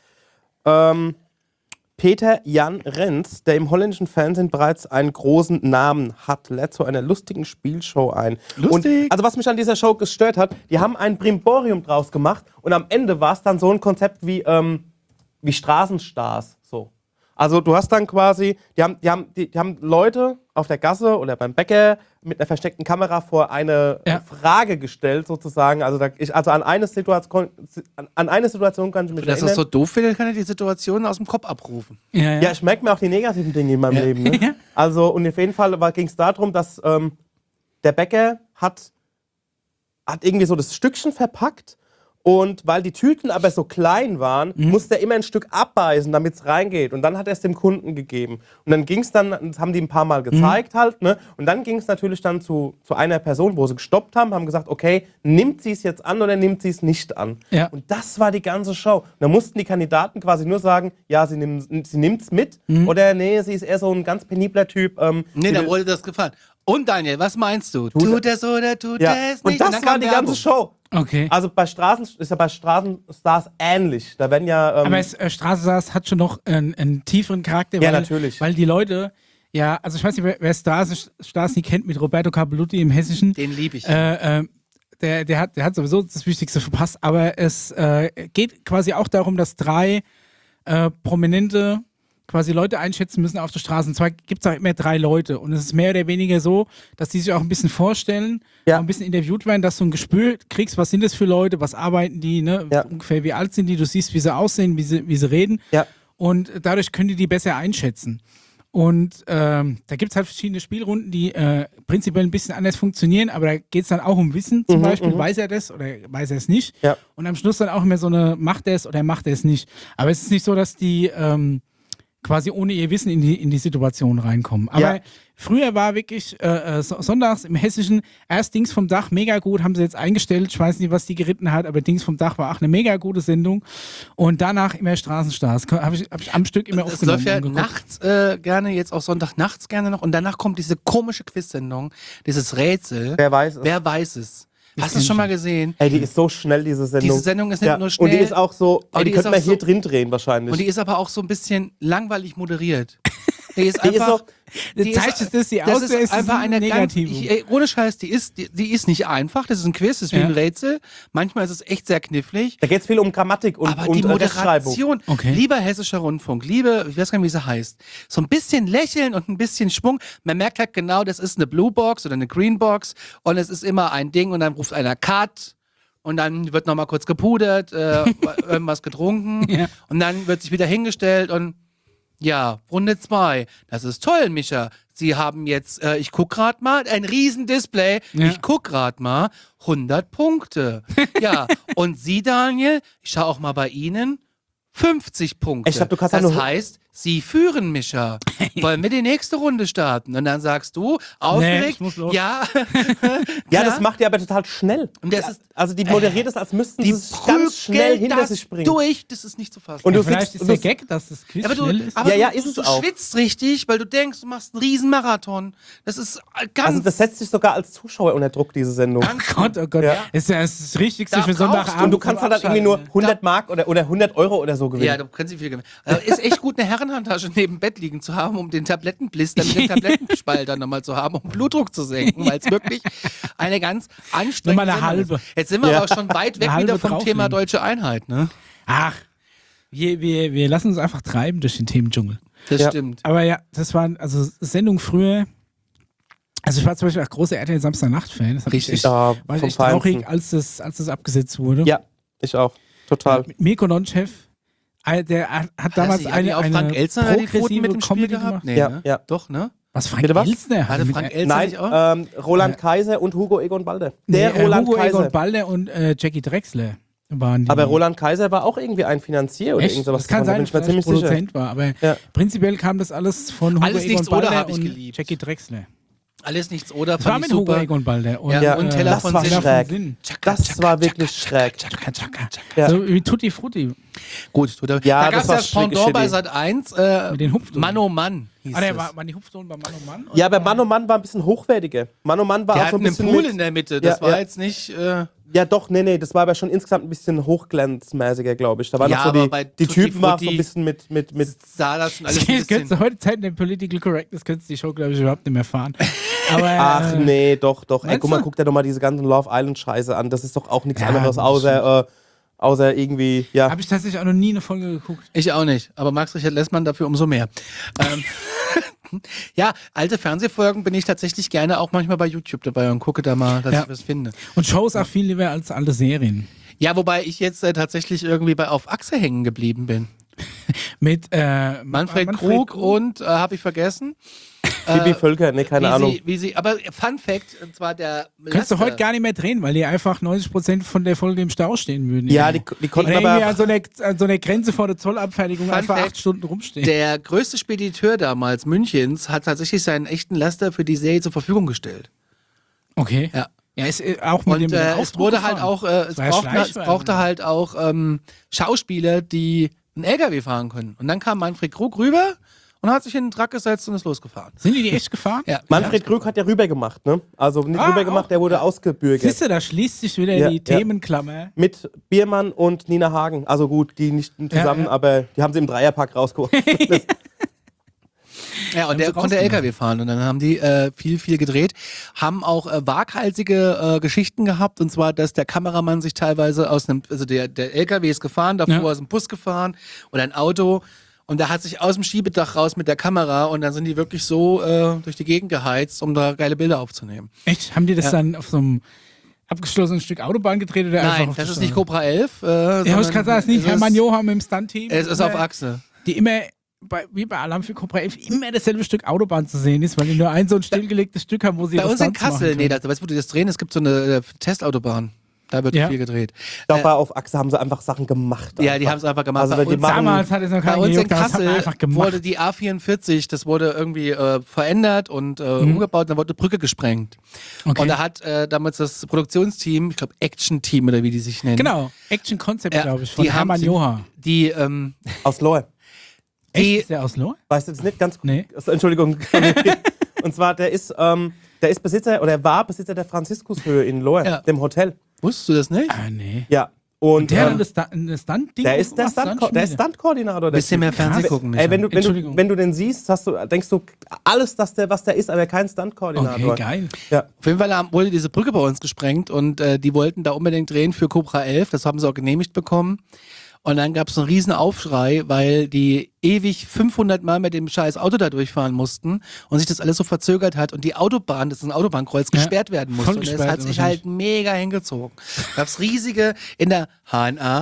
Peter Jan Renz, der im holländischen Fernsehen bereits einen großen Namen hat, lädt zu einer lustigen Spielshow ein.
Lustig.
Und, also was mich an dieser Show gestört hat, die haben ein Brimborium draus gemacht und am Ende war es dann so ein Konzept wie Straßenstars. So. Also du hast dann quasi, die haben Leute auf der Gasse oder beim Bäcker mit einer versteckten Kamera vor eine Frage gestellt sozusagen. Also, an eine Situation kann ich mich
Das ist
erinnern.
so doof, finde, kann er die Situation aus dem Kopf abrufen.
Ja, ich merke mir auch die negativen Dinge in meinem Leben. Ne?
Ja.
Also, und auf jeden Fall ging es darum, dass der Bäcker hat irgendwie so das Stückchen verpackt und weil die Tüten aber so klein waren, musste er immer ein Stück abbeißen, damit es reingeht. Und dann hat er es dem Kunden gegeben. Und dann ging es dann, das haben die ein paar Mal gezeigt halt, ne? Und dann ging es natürlich dann zu einer Person, wo sie gestoppt haben gesagt, okay, nimmt sie es jetzt an oder nimmt sie es nicht an?
Ja.
Und das war die ganze Show. Und da mussten die Kandidaten quasi nur sagen, ja, sie nimmt es mit oder nee, sie ist eher so ein ganz penibler Typ.
Nee,
sie
da
will-
wurde das gefallen. Und Daniel, was meinst du? Tut es oder tut
ja.
es
Und
nicht?
das
dann
war
kam
die
Werbung.
ganze Show.
Okay.
Also ist ja bei Straßenstars ähnlich. Da werden ja.
Aber Straßenstars hat schon noch einen tieferen Charakter,
Ja,
weil,
natürlich.
weil die Leute, ja, also ich weiß nicht, wer Straßenstars nicht kennt, mit Roberto Cavallutti im Hessischen.
Den liebe ich.
Der hat sowieso das Wichtigste verpasst, aber es geht quasi auch darum, dass 3 prominente quasi Leute einschätzen müssen auf der Straße. Und zwar gibt es auch immer 3 Leute. Und es ist mehr oder weniger so, dass die sich auch ein bisschen vorstellen,
Ja.
auch ein bisschen interviewt werden, dass du ein Gespür kriegst, was sind das für Leute, was arbeiten die, ne?
Ja.
Ungefähr wie alt sind die, du siehst, wie sie aussehen, wie sie reden.
Ja.
Und dadurch können die besser einschätzen. Und da gibt es halt verschiedene Spielrunden, die prinzipiell ein bisschen anders funktionieren, aber da geht es dann auch um Wissen zum Beispiel. Weiß er das oder weiß er es nicht?
Ja.
Und am Schluss dann auch immer so eine, macht er es oder macht er es nicht? Aber es ist nicht so, dass die quasi ohne ihr Wissen in die Situation reinkommen. Aber
Ja.
früher war wirklich sonntags im Hessischen erst Dings vom Dach mega gut, haben sie jetzt eingestellt. Ich weiß nicht, was die geritten hat, aber Dings vom Dach war auch eine mega gute Sendung. Und danach immer Straßenstars. Habe ich am Stück immer
Es
aufgenommen.
läuft ja
und geguckt.
nachts gerne, jetzt auch Sonntagnachts gerne noch. Und danach kommt diese komische Quiz-Sendung, dieses Rätsel.
Wer weiß es?
Wer weiß es? Hast du es schon mal gesehen?
Ey, die ist so schnell, diese Sendung.
Diese Sendung ist nicht nur schnell,
Und die ist auch so,
aber
die
die ist
könnte man
auch
hier
so-
drin drehen wahrscheinlich.
Und die ist aber auch so ein bisschen langweilig moderiert. Die ist
Die ist
einfach.
so-
die
Zeichnest du sie
das
aus,
ist
oder ist es
einfach
ein
eine ganz,
Negativum?
ohne Scheiß, die ist nicht einfach. Das ist ein Quiz, das ist wie
Ja.
ein Rätsel. Manchmal ist es echt sehr knifflig.
Da geht es viel um Grammatik und,
Aber
und
die
Rechtschreibung.
Moderation,
Okay.
lieber Hessischer Rundfunk, liebe, ich weiß gar nicht, wie sie heißt, so ein bisschen Lächeln und ein bisschen Schwung. Man merkt halt genau, das ist eine Blue Box oder eine Green Box und es ist immer ein Ding und dann ruft einer Cut und dann wird nochmal kurz gepudert, irgendwas getrunken
Ja.
und dann wird sich wieder hingestellt und ja, Runde 2. Das ist toll, Micha. Sie haben jetzt, ich guck grad mal, ein Riesendisplay,
Ja.
ich guck grad mal, 100 Punkte. Ja, und Sie, Daniel, ich schau auch mal bei Ihnen, 50 Punkte.
Ich glaub, du kannst
das
auch nur-
heißt, Sie führen, Mischa. Wollen wir die nächste Runde starten? Und dann sagst du, aufgeregt,
ich muss los.
ja.
Ja,
klar.
das macht die aber total schnell.
Und das ist,
Also die moderiert es, als müssten
die
sie es ganz schnell
prügelt
hinter
das
sich bringen.
durch, das ist nicht zu fassen.
Und du
Vielleicht
sitzt,
ist der Gag, dass das Quiz
aber du,
schnell ist.
aber
Ja,
du,
ist es
du
auch.
schwitzt richtig, weil du denkst, du machst einen riesen Marathon. Das ist ganz...
also das setzt sich sogar als Zuschauer unter Druck, diese Sendung.
Oh Gott.
Ja.
Ist ja das Wichtigste
Da
für
brauchst du-
Sonntagabend.
Und du kannst halt irgendwie nur 100 Mark oder 100 Euro oder so gewinnen.
ja, du kannst nicht viel gewinnen. Ist echt gut, eine Herrenhandtasche neben Bett liegen zu haben, um den Tablettenblister mit dem Tablettenspalter nochmal zu haben, um Blutdruck zu senken, weil es wirklich eine ganz anstrengende
Nochmal eine
Sendung ist.
halbe.
Jetzt sind wir
Ja.
aber schon weit weg
Eine
wieder
halbe
vom
drauflegen.
Thema deutsche Einheit, ne?
Ach, wir lassen uns einfach treiben durch den Themendschungel.
Das
Ja.
stimmt.
Aber ja, das waren also Sendungen früher. Also ich war zum Beispiel auch großer RTL Samstagnacht-Fan. Das hat mich
Richtig.
echt,
Ja,
war ich
vom
echt traurig,
Feinsten.
als das abgesetzt wurde.
Ja, ich auch. Total.
Mit Mirko Nonchef, der hat damals
Hat die auch
eine
Frank Elstner die Quoten
progressive
mit dem Spiel
Comedy
gehabt?
gemacht.
Nee,
Ja,
ne?
ja.
Doch, ne?
Was, Frank
Bitte was?
Elstner?
Hatte
Mit-
Frank Elstner
Nein,
nicht auch?
Roland Kaiser und Hugo Egon Balder. Der
Nee,
Roland
Hugo
Kaiser.
Egon Balder und Jackie Drexler waren die.
Aber Roland Kaiser war auch irgendwie ein Finanzier oder
Echt?
irgend sowas.
Das kann
davon, da
sein,
bin ich mir
dass
ziemlich
er
sicher.
Produzent war. Aber
Ja.
prinzipiell kam das alles von Hugo
Alles
Egon
nichts oder
Balder
hab ich
und
geliebt.
Jackie Drexler.
Alles nichts oder
Das war
fand ich
mit Hugo
super.
Egon Balder und,
Ja, und Teller
Das
von
war
Sinn.
schräg.
Sinn.
Das war wirklich schräg. Ja.
So wie Tutti Frutti.
Gut, da
Ja,
gab es
das war
das Pendant
shitty.
bei Sat 1,
Mit den Hupfdosen.
Mann oh Mann hieß
Ah, der
das.
war die Hupfdosen bei Mann und Mann?
Ja, aber Mann und Mann war ein bisschen hochwertiger. Mann und Mann war
Der
auch
hat
so ein
einen
bisschen
Pool
mit,
in der Mitte, das
Ja,
war
ja.
jetzt nicht...
Ja, doch, nee, das war aber schon insgesamt ein bisschen hochglanzmäßiger, glaube ich. Da waren
Ja,
noch so
aber bei
die
Tutti
Typen waren so
Frutti-
ein bisschen mit
sah das schon alles ein
Das könntest
bisschen...
du heute Zeit in Political Correctness, könntest du die Show, glaube ich, überhaupt nicht mehr fahren. Aber,
Ach nee, doch. Ey,
meinst
guck mal,
du?
guck dir doch mal diese ganzen Love Island Scheiße an. Das ist doch auch nichts
Ja,
anderes,
das
außer irgendwie, ja.
habe ich tatsächlich auch noch nie eine Folge geguckt.
Ich auch nicht, aber Max Richard Lessmann dafür umso mehr. Ja, alte Fernsehfolgen bin ich tatsächlich gerne auch manchmal bei YouTube dabei und gucke da mal, dass
Ja.
ich was finde.
Und Shows auch viel lieber als alte Serien.
Ja, wobei ich jetzt tatsächlich irgendwie bei Auf Achse hängen geblieben bin.
Mit
Manfred Krug und, habe ich vergessen,
Bibi Völker, nee, keine Ahnung.
aber Fun Fact, und zwar der
Könntest du
Laster.
heute gar nicht mehr drehen, weil die einfach 90% von der Folge im Stau stehen würden.
Ja, die konnten
Oder irgendwie
aber.
an so einer Grenze vor der Zollabfertigung
Fun
einfach
Fact,
8 Stunden rumstehen.
Der größte Spediteur damals Münchens hat tatsächlich seinen echten Laster für die Serie zur Verfügung gestellt.
Okay.
Ja.
Ja, ist auch mit
Und
dem
es
Aufdruck
wurde
gefahren.
halt auch, es
war ja
brauchte
Schleichwerbung.
halt auch Schauspieler, die einen LKW fahren können. Und dann kam Manfred Krug rüber und hat sich in den Truck gesetzt und ist losgefahren.
Sind die echt gefahren?
Ja.
Manfred Krug hat ja rüber gemacht, ne? Also nicht
Ah,
rüber gemacht,
auch.
der wurde ausgebürgert.
Siehst du, da schließt sich wieder
Ja,
die
ja.
Themenklammer.
Mit Biermann und Nina Hagen. Also gut, die nicht zusammen,
ja.
aber die haben sie im Dreierpack rausgeholt.
Ja, und der
sie
konnte
rausgemacht.
LKW fahren und dann haben die viel gedreht, haben auch waghalsige Geschichten gehabt, und zwar, dass der Kameramann sich teilweise aus einem, also der LKW ist gefahren, davor
Ja.
ist ein Bus gefahren oder ein Auto, und der hat sich aus dem Schiebedach raus mit der Kamera, und dann sind die wirklich so durch die Gegend geheizt, um da geile Bilder aufzunehmen.
Echt? Haben die das
Ja.
dann auf so einem abgeschlossenen Stück Autobahn gedreht oder einfach
Nein,
auf
das
der
ist nicht
Straße?
Cobra 11.
Ja, ich kann sagen, es ist nicht Hermann Johann mit dem Stunt-Team.
Es ist
Immer-
auf Achse.
Die immer, wie bei Alarm für Cobra 11, immer dasselbe Stück Autobahn zu sehen ist, weil die nur ein so ein stillgelegtes Stück haben, wo sie
Bei
ihre
uns in
Stunts machen
Kassel,
können.
weißt du, wo die das drehen? Es gibt so eine Testautobahn. Da wird
Ja.
viel gedreht.
Ich glaube, auf Achse haben sie einfach Sachen gemacht.
Ja,
einfach.
die haben es einfach gemacht.
Also,
Bei
wenn die
uns-
machen-
Damals hat es noch
Bei
keinen
uns in
gejuckt, das hat man
Kassel
einfach gemacht.
wurde die A44, das wurde irgendwie verändert und umgebaut, dann wurde eine Brücke gesprengt.
Okay.
Und da hat damals das Produktionsteam, ich glaube Action-Team oder wie die sich nennen.
Genau, Action Concept,
Ja,
glaube ich, von
die haben-
Hermann Johann.
Die,
Aus Lohr.
die
Echt? Ist der aus Lohr?
Weißt du das nicht ganz
Nee.
Also, Entschuldigung. Und zwar, der ist Besitzer oder war Besitzer der Franziskushöhe in Lohr,
Ja.
dem Hotel.
wusstest du das nicht?
Ah, nee.
Ja. Und
Der hat das Stunt-Ding
der ist der
gemacht, dann schon wieder.
Stunt-Koordinator. der
Bisschen mehr
Typ.
Fernsehen
Krass.
gucken,
Ey, wenn
Micha.
du, wenn du den siehst, denkst du, alles, was der ist, aber kein Stunt-Koordinator.
Okay, geil.
Ja.
Auf jeden Fall wurde diese Brücke bei uns gesprengt und die wollten da unbedingt drehen für Cobra 11. Das haben sie auch genehmigt bekommen. Und dann gab es einen riesen Aufschrei, weil die ewig 500 Mal mit dem scheiß Auto da durchfahren mussten und sich das alles so verzögert hat und die Autobahn, das ist ein Autobahnkreuz, gesperrt werden musste.
voll
Und das
gesperrt
hat sich
wahrscheinlich.
halt mega hingezogen. Gab es riesige, in der HNA,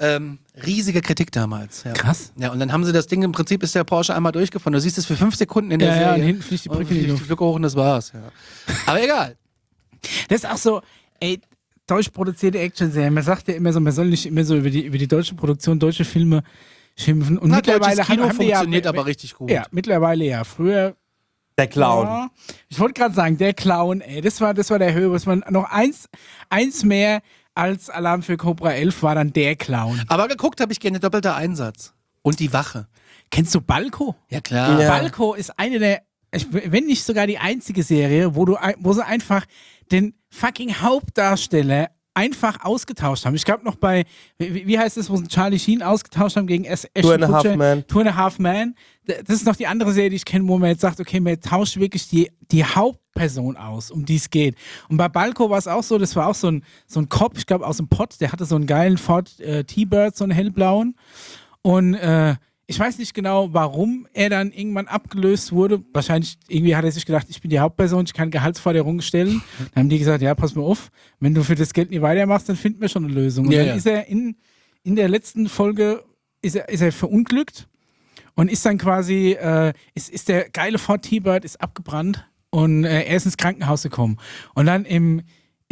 riesige Kritik damals. Ja.
Krass.
Ja, und dann haben sie das Ding, im Prinzip ist der Porsche einmal durchgefahren. Du siehst es für 5 Sekunden in der
Ja,
Serie.
und hinten fliegt die Brücke in die Luft.
Glück hoch und das war's. Ja. Aber egal.
Das ist auch so, ey, deutsch produzierte Action-Serien. Man sagt ja immer so, man soll nicht immer so über die deutsche Produktion, deutsche Filme schimpfen. Und mittlerweile
deutsches Kino
haben die
funktioniert
ja,
aber richtig gut.
Ja, mittlerweile ja. Früher,
Der Clown.
ja, ich wollte gerade sagen, der Clown, ey, das war der Höhe, was man noch eins mehr als Alarm für Cobra 11 war dann der Clown.
Aber geguckt habe ich gerne doppelter Einsatz. Und die Wache.
Kennst du Balko?
Ja, klar.
Ja.
Balko ist eine der, wenn nicht sogar die einzige Serie, wo sie einfach den fucking Hauptdarsteller einfach ausgetauscht haben. Ich glaube noch bei, wie heißt es, wo sie Charlie Sheen ausgetauscht haben gegen Ashton
Two and a Half
Kutcher?
Men.
Two and a Half Men. Das ist noch die andere Serie, die ich kenne, wo man jetzt sagt, okay, man tauscht wirklich die Hauptperson aus, um die es geht. Und bei Balko war es auch so, das war auch so ein Cop, ich glaube aus dem Pott, der hatte so einen geilen Ford T-Bird, so einen hellblauen. Und ich weiß nicht genau, warum er dann irgendwann abgelöst wurde. Wahrscheinlich, irgendwie hat er sich gedacht, ich bin die Hauptperson, ich kann Gehaltsforderungen stellen. Dann haben die gesagt, ja, pass mal auf, wenn du für das Geld nicht weitermachst, dann finden wir schon eine Lösung. Und
Ja,
dann
ja.
ist er in der letzten Folge ist er verunglückt und ist dann quasi, ist der geile Ford T-Bird ist abgebrannt und er ist ins Krankenhaus gekommen. Und dann in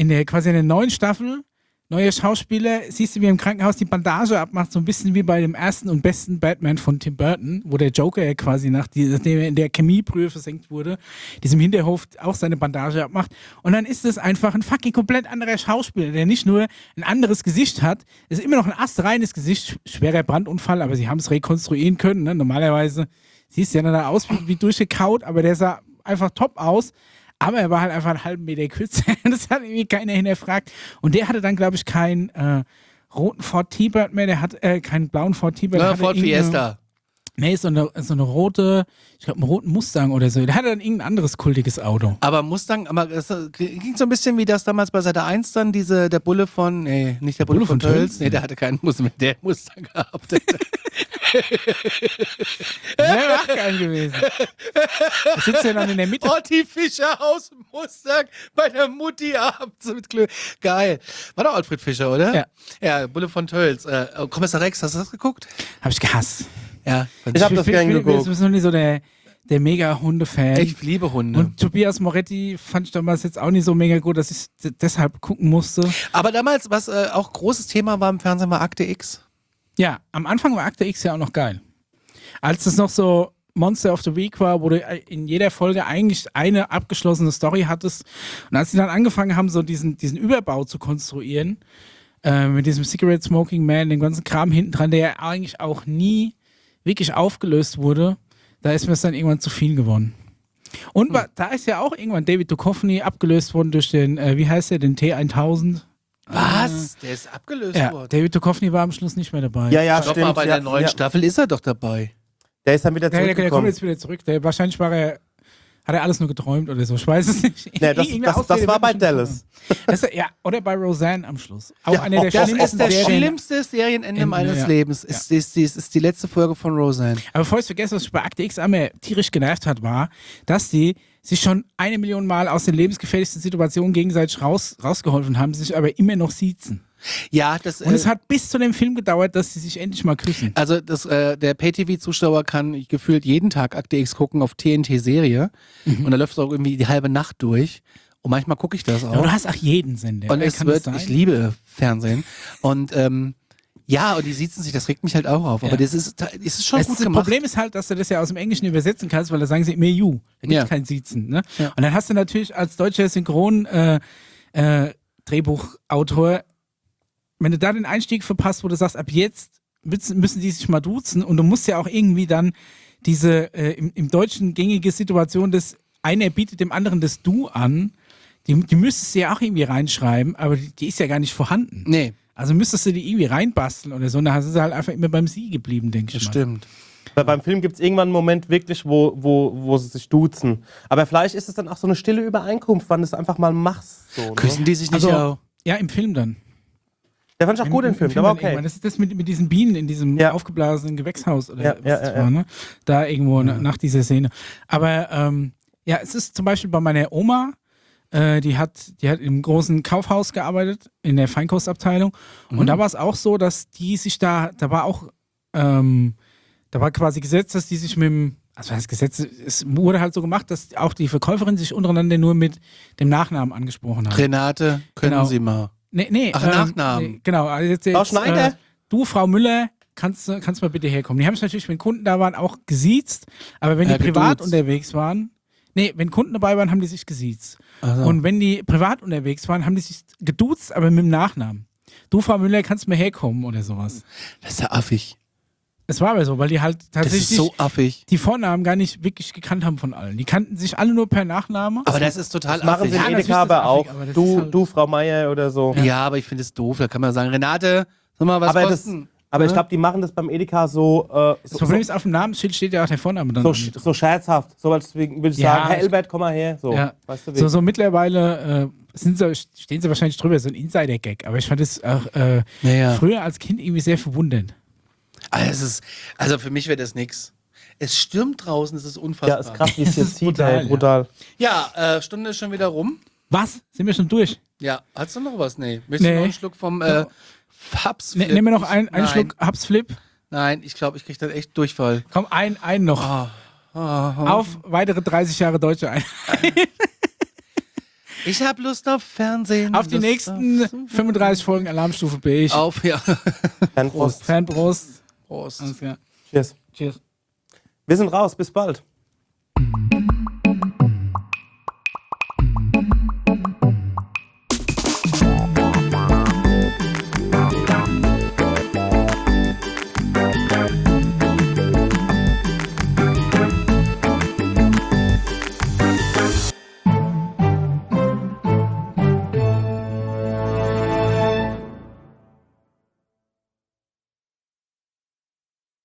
der neuen Staffel, neuer Schauspieler, siehst du, wie er im Krankenhaus die Bandage abmacht, so ein bisschen wie bei dem ersten und besten Batman von Tim Burton, wo der Joker ja quasi nachdem er in der Chemieprüfe versenkt wurde, diesem Hinterhof auch seine Bandage abmacht. Und dann ist es einfach ein fucking komplett anderer Schauspieler, der nicht nur ein anderes Gesicht hat, es ist immer noch ein astreines Gesicht, schwerer Brandunfall, aber sie haben es rekonstruieren können. Ne? Normalerweise siehst du ja dann da aus wie durchgekaut, aber der sah einfach top aus. Aber er war halt einfach einen halben Meter kürzer. Das hat irgendwie keiner hinterfragt. Und der hatte dann, glaube ich, keinen roten Ford T-Bird mehr. Der hat keinen blauen Ford T-Bird.
Ja,
Hatte
Ford
irgendeine-
Fiesta.
Nee, so eine rote, ich glaube, einen roten Mustang oder so. Der hatte dann irgendein anderes kultiges Auto.
Aber Mustang, aber das ging so ein bisschen wie das damals bei Seite 1 dann, der Bulle von, nee, nicht der Bulle von Tölz. Nee, der hatte keinen Mustang, der Mustang gehabt.
Wäre auch geil gewesen. Da sitzt er dann in der Mitte.
Otti Fischer aus dem Mustang bei der Mutti abends mit Glück. Geil. War doch Alfred Fischer, oder?
Ja.
Ja, Bulle von Tölz. Kommissar Rex, hast du das geguckt?
Hab ich gehasst.
Ja.
Ich hab das gern geguckt.
Ich bin noch nicht so der Mega-Hunde-Fan.
Ich liebe Hunde.
Und Tobias Moretti fand ich damals jetzt auch nicht so mega gut, dass ich deshalb gucken musste.
Aber damals, was auch großes Thema war im Fernsehen, war Akte X.
Ja, am Anfang war Akte X ja auch noch geil. Als es noch so Monster of the Week war, wo du in jeder Folge eigentlich eine abgeschlossene Story hattest. Und als sie dann angefangen haben, so diesen Überbau zu konstruieren, mit diesem Cigarette Smoking Man, den ganzen Kram hinten dran, der ja eigentlich auch nie wirklich aufgelöst wurde, da ist mir es dann irgendwann zu viel geworden. Und da ist ja auch irgendwann David Duchovny abgelöst worden durch den, wie heißt der, den T1000.
Was? Der ist abgelöst
Ja,
worden.
David Duchovny war am Schluss nicht mehr dabei.
Ja, ja,
Stopp
stimmt.
mal, bei
ja,
der neuen
ja.
Staffel ist er doch dabei.
Der ist dann wieder
Der kommt
zurückgekommen.
jetzt wieder zurück. Wahrscheinlich hat er alles nur geträumt oder so. Ich weiß es nicht.
Nee, das
Irgendeine
war bei
Ausrede wird
Dallas.
bestimmt ja, oder bei Roseanne am Schluss. Auch
Ja,
eine der
Das
schlimmsten
ist das
Serien.
schlimmste Serienende
Ende,
meines
ja.
Lebens. Ist die letzte Folge von Roseanne.
Aber bevor ich es vergesse, was ich bei Akte X einmal tierisch genervt hat, war, dass die sich schon 1 Million Mal aus den lebensgefährlichsten Situationen gegenseitig rausgeholfen haben, sich aber immer noch siezen.
Ja, das.
Und es hat bis zu dem Film gedauert, dass sie sich endlich mal küssen.
Also der Pay-TV-Zuschauer kann gefühlt jeden Tag Akte X gucken auf TNT-Serie. Und da läuft es auch irgendwie die halbe Nacht durch. Und manchmal gucke ich das auch.
Aber du hast auch jeden Sender.
Und
Wer
es
kann das
wird,
sein?
ich liebe Fernsehen. Und ja, und die siezen sich, das regt mich halt auch auf. Aber das ist schon gut
Das
gemacht.
Problem ist halt, dass du das ja aus dem Englischen übersetzen kannst, weil da sagen sie immer you. Da gibt es
Ja.
kein Siezen. Ne?
Ja.
Und dann hast du natürlich als deutscher Synchron-Drehbuchautor, wenn du da den Einstieg verpasst, wo du sagst, ab jetzt müssen die sich mal duzen und du musst ja auch irgendwie dann diese im Deutschen gängige Situation, dass einer bietet dem anderen das Du an, die müsstest du ja auch irgendwie reinschreiben, aber die ist ja gar nicht vorhanden.
Nee,
Also müsstest du die irgendwie reinbasteln oder so, und dann sind sie halt einfach immer beim Sie geblieben, denke
das
ich mal.
stimmt.
Weil beim Film gibt es irgendwann einen Moment wirklich, wo sie sich duzen. Aber vielleicht ist es dann auch so eine stille Übereinkunft, wann du es einfach mal machst. So, ne?
Küssen die sich nicht
Also,
auch?
ja, im Film dann.
Der fand ich auch gut, den Film. Der war okay.
Das ist das mit diesen Bienen in diesem
Ja.
aufgeblasenen Gewächshaus oder
Ja,
was
ja,
das
ja,
war, ne? Da irgendwo nach dieser Szene. Aber ja, es ist zum Beispiel bei meiner Oma, die hat im großen Kaufhaus gearbeitet, in der Feinkostabteilung. Und da war es auch so, dass die sich da war auch, da war quasi Gesetz, dass die sich mit dem, also das Gesetz, es wurde halt so gemacht, dass auch die Verkäuferin sich untereinander nur mit dem Nachnamen angesprochen hat.
Renate, können
Genau.
Sie mal.
Nee,
Ach, Nachnamen.
Nee, genau. Also jetzt,
Frau Schneider?
Du, Frau Müller, kannst mal bitte herkommen. Die haben sich natürlich, wenn Kunden da waren, auch gesiezt. Aber wenn
Ja,
die privat
geduzt.
unterwegs waren, wenn Kunden dabei waren, haben die sich gesiezt.
Ach so.
Und wenn die privat unterwegs waren, haben die sich geduzt, aber mit dem Nachnamen. Du, Frau Müller, kannst mal herkommen oder sowas.
Das ist ja affig.
Es war aber so, weil die halt
Das
tatsächlich
ist so affig.
die Vornamen gar nicht wirklich gekannt haben von allen. Die kannten sich alle nur per Nachname.
Aber das ist total
Das machen sie
affig.
in
natürlich
Edeka
ist das
aber auch.
affig, aber das ist halt-
Du, Frau Meier oder so.
Ja, aber ich finde es doof. Da kann man sagen, Renate, sag mal, was kosten?
Aber ich glaube, die machen das beim Edeka so,
Das Problem ist, auf dem Namensschild steht ja auch der Vorname dann.
so scherzhaft. So, deswegen würde ich
Ja,
sagen, Herr Elbert, komm mal her. So,
Ja.
weißt du, wie?
So mittlerweile stehen sie wahrscheinlich drüber, so ein Insider-Gag. Aber ich fand es auch
Naja.
früher als Kind irgendwie sehr verwundernd.
Also für mich wäre das nix. Es stürmt draußen, es ist unfassbar.
Ja, ist krass, wie es hier zieht,
brutal,
ey, brutal.
Ja, Stunde ist schon wieder rum.
Was? Sind wir schon durch?
Ja, hast du noch was? Nee. Möchtest du noch einen Schluck vom Fabsflip?
Nehmen wir noch einen
Nein.
Schluck Hapsflip?
Nein, ich glaube, ich kriege dann echt Durchfall.
Komm, einen noch. Auf weitere 30 Jahre Deutsche ein.
Ich habe Lust auf Fernsehen.
Auf die
Lust
nächsten 35 Folgen Alarmstufe Beige.
Auf, ja.
Prost.
Fanprost.
Prost.
Alles klar.
Cheers.
Cheers.
Wir sind raus, bis bald.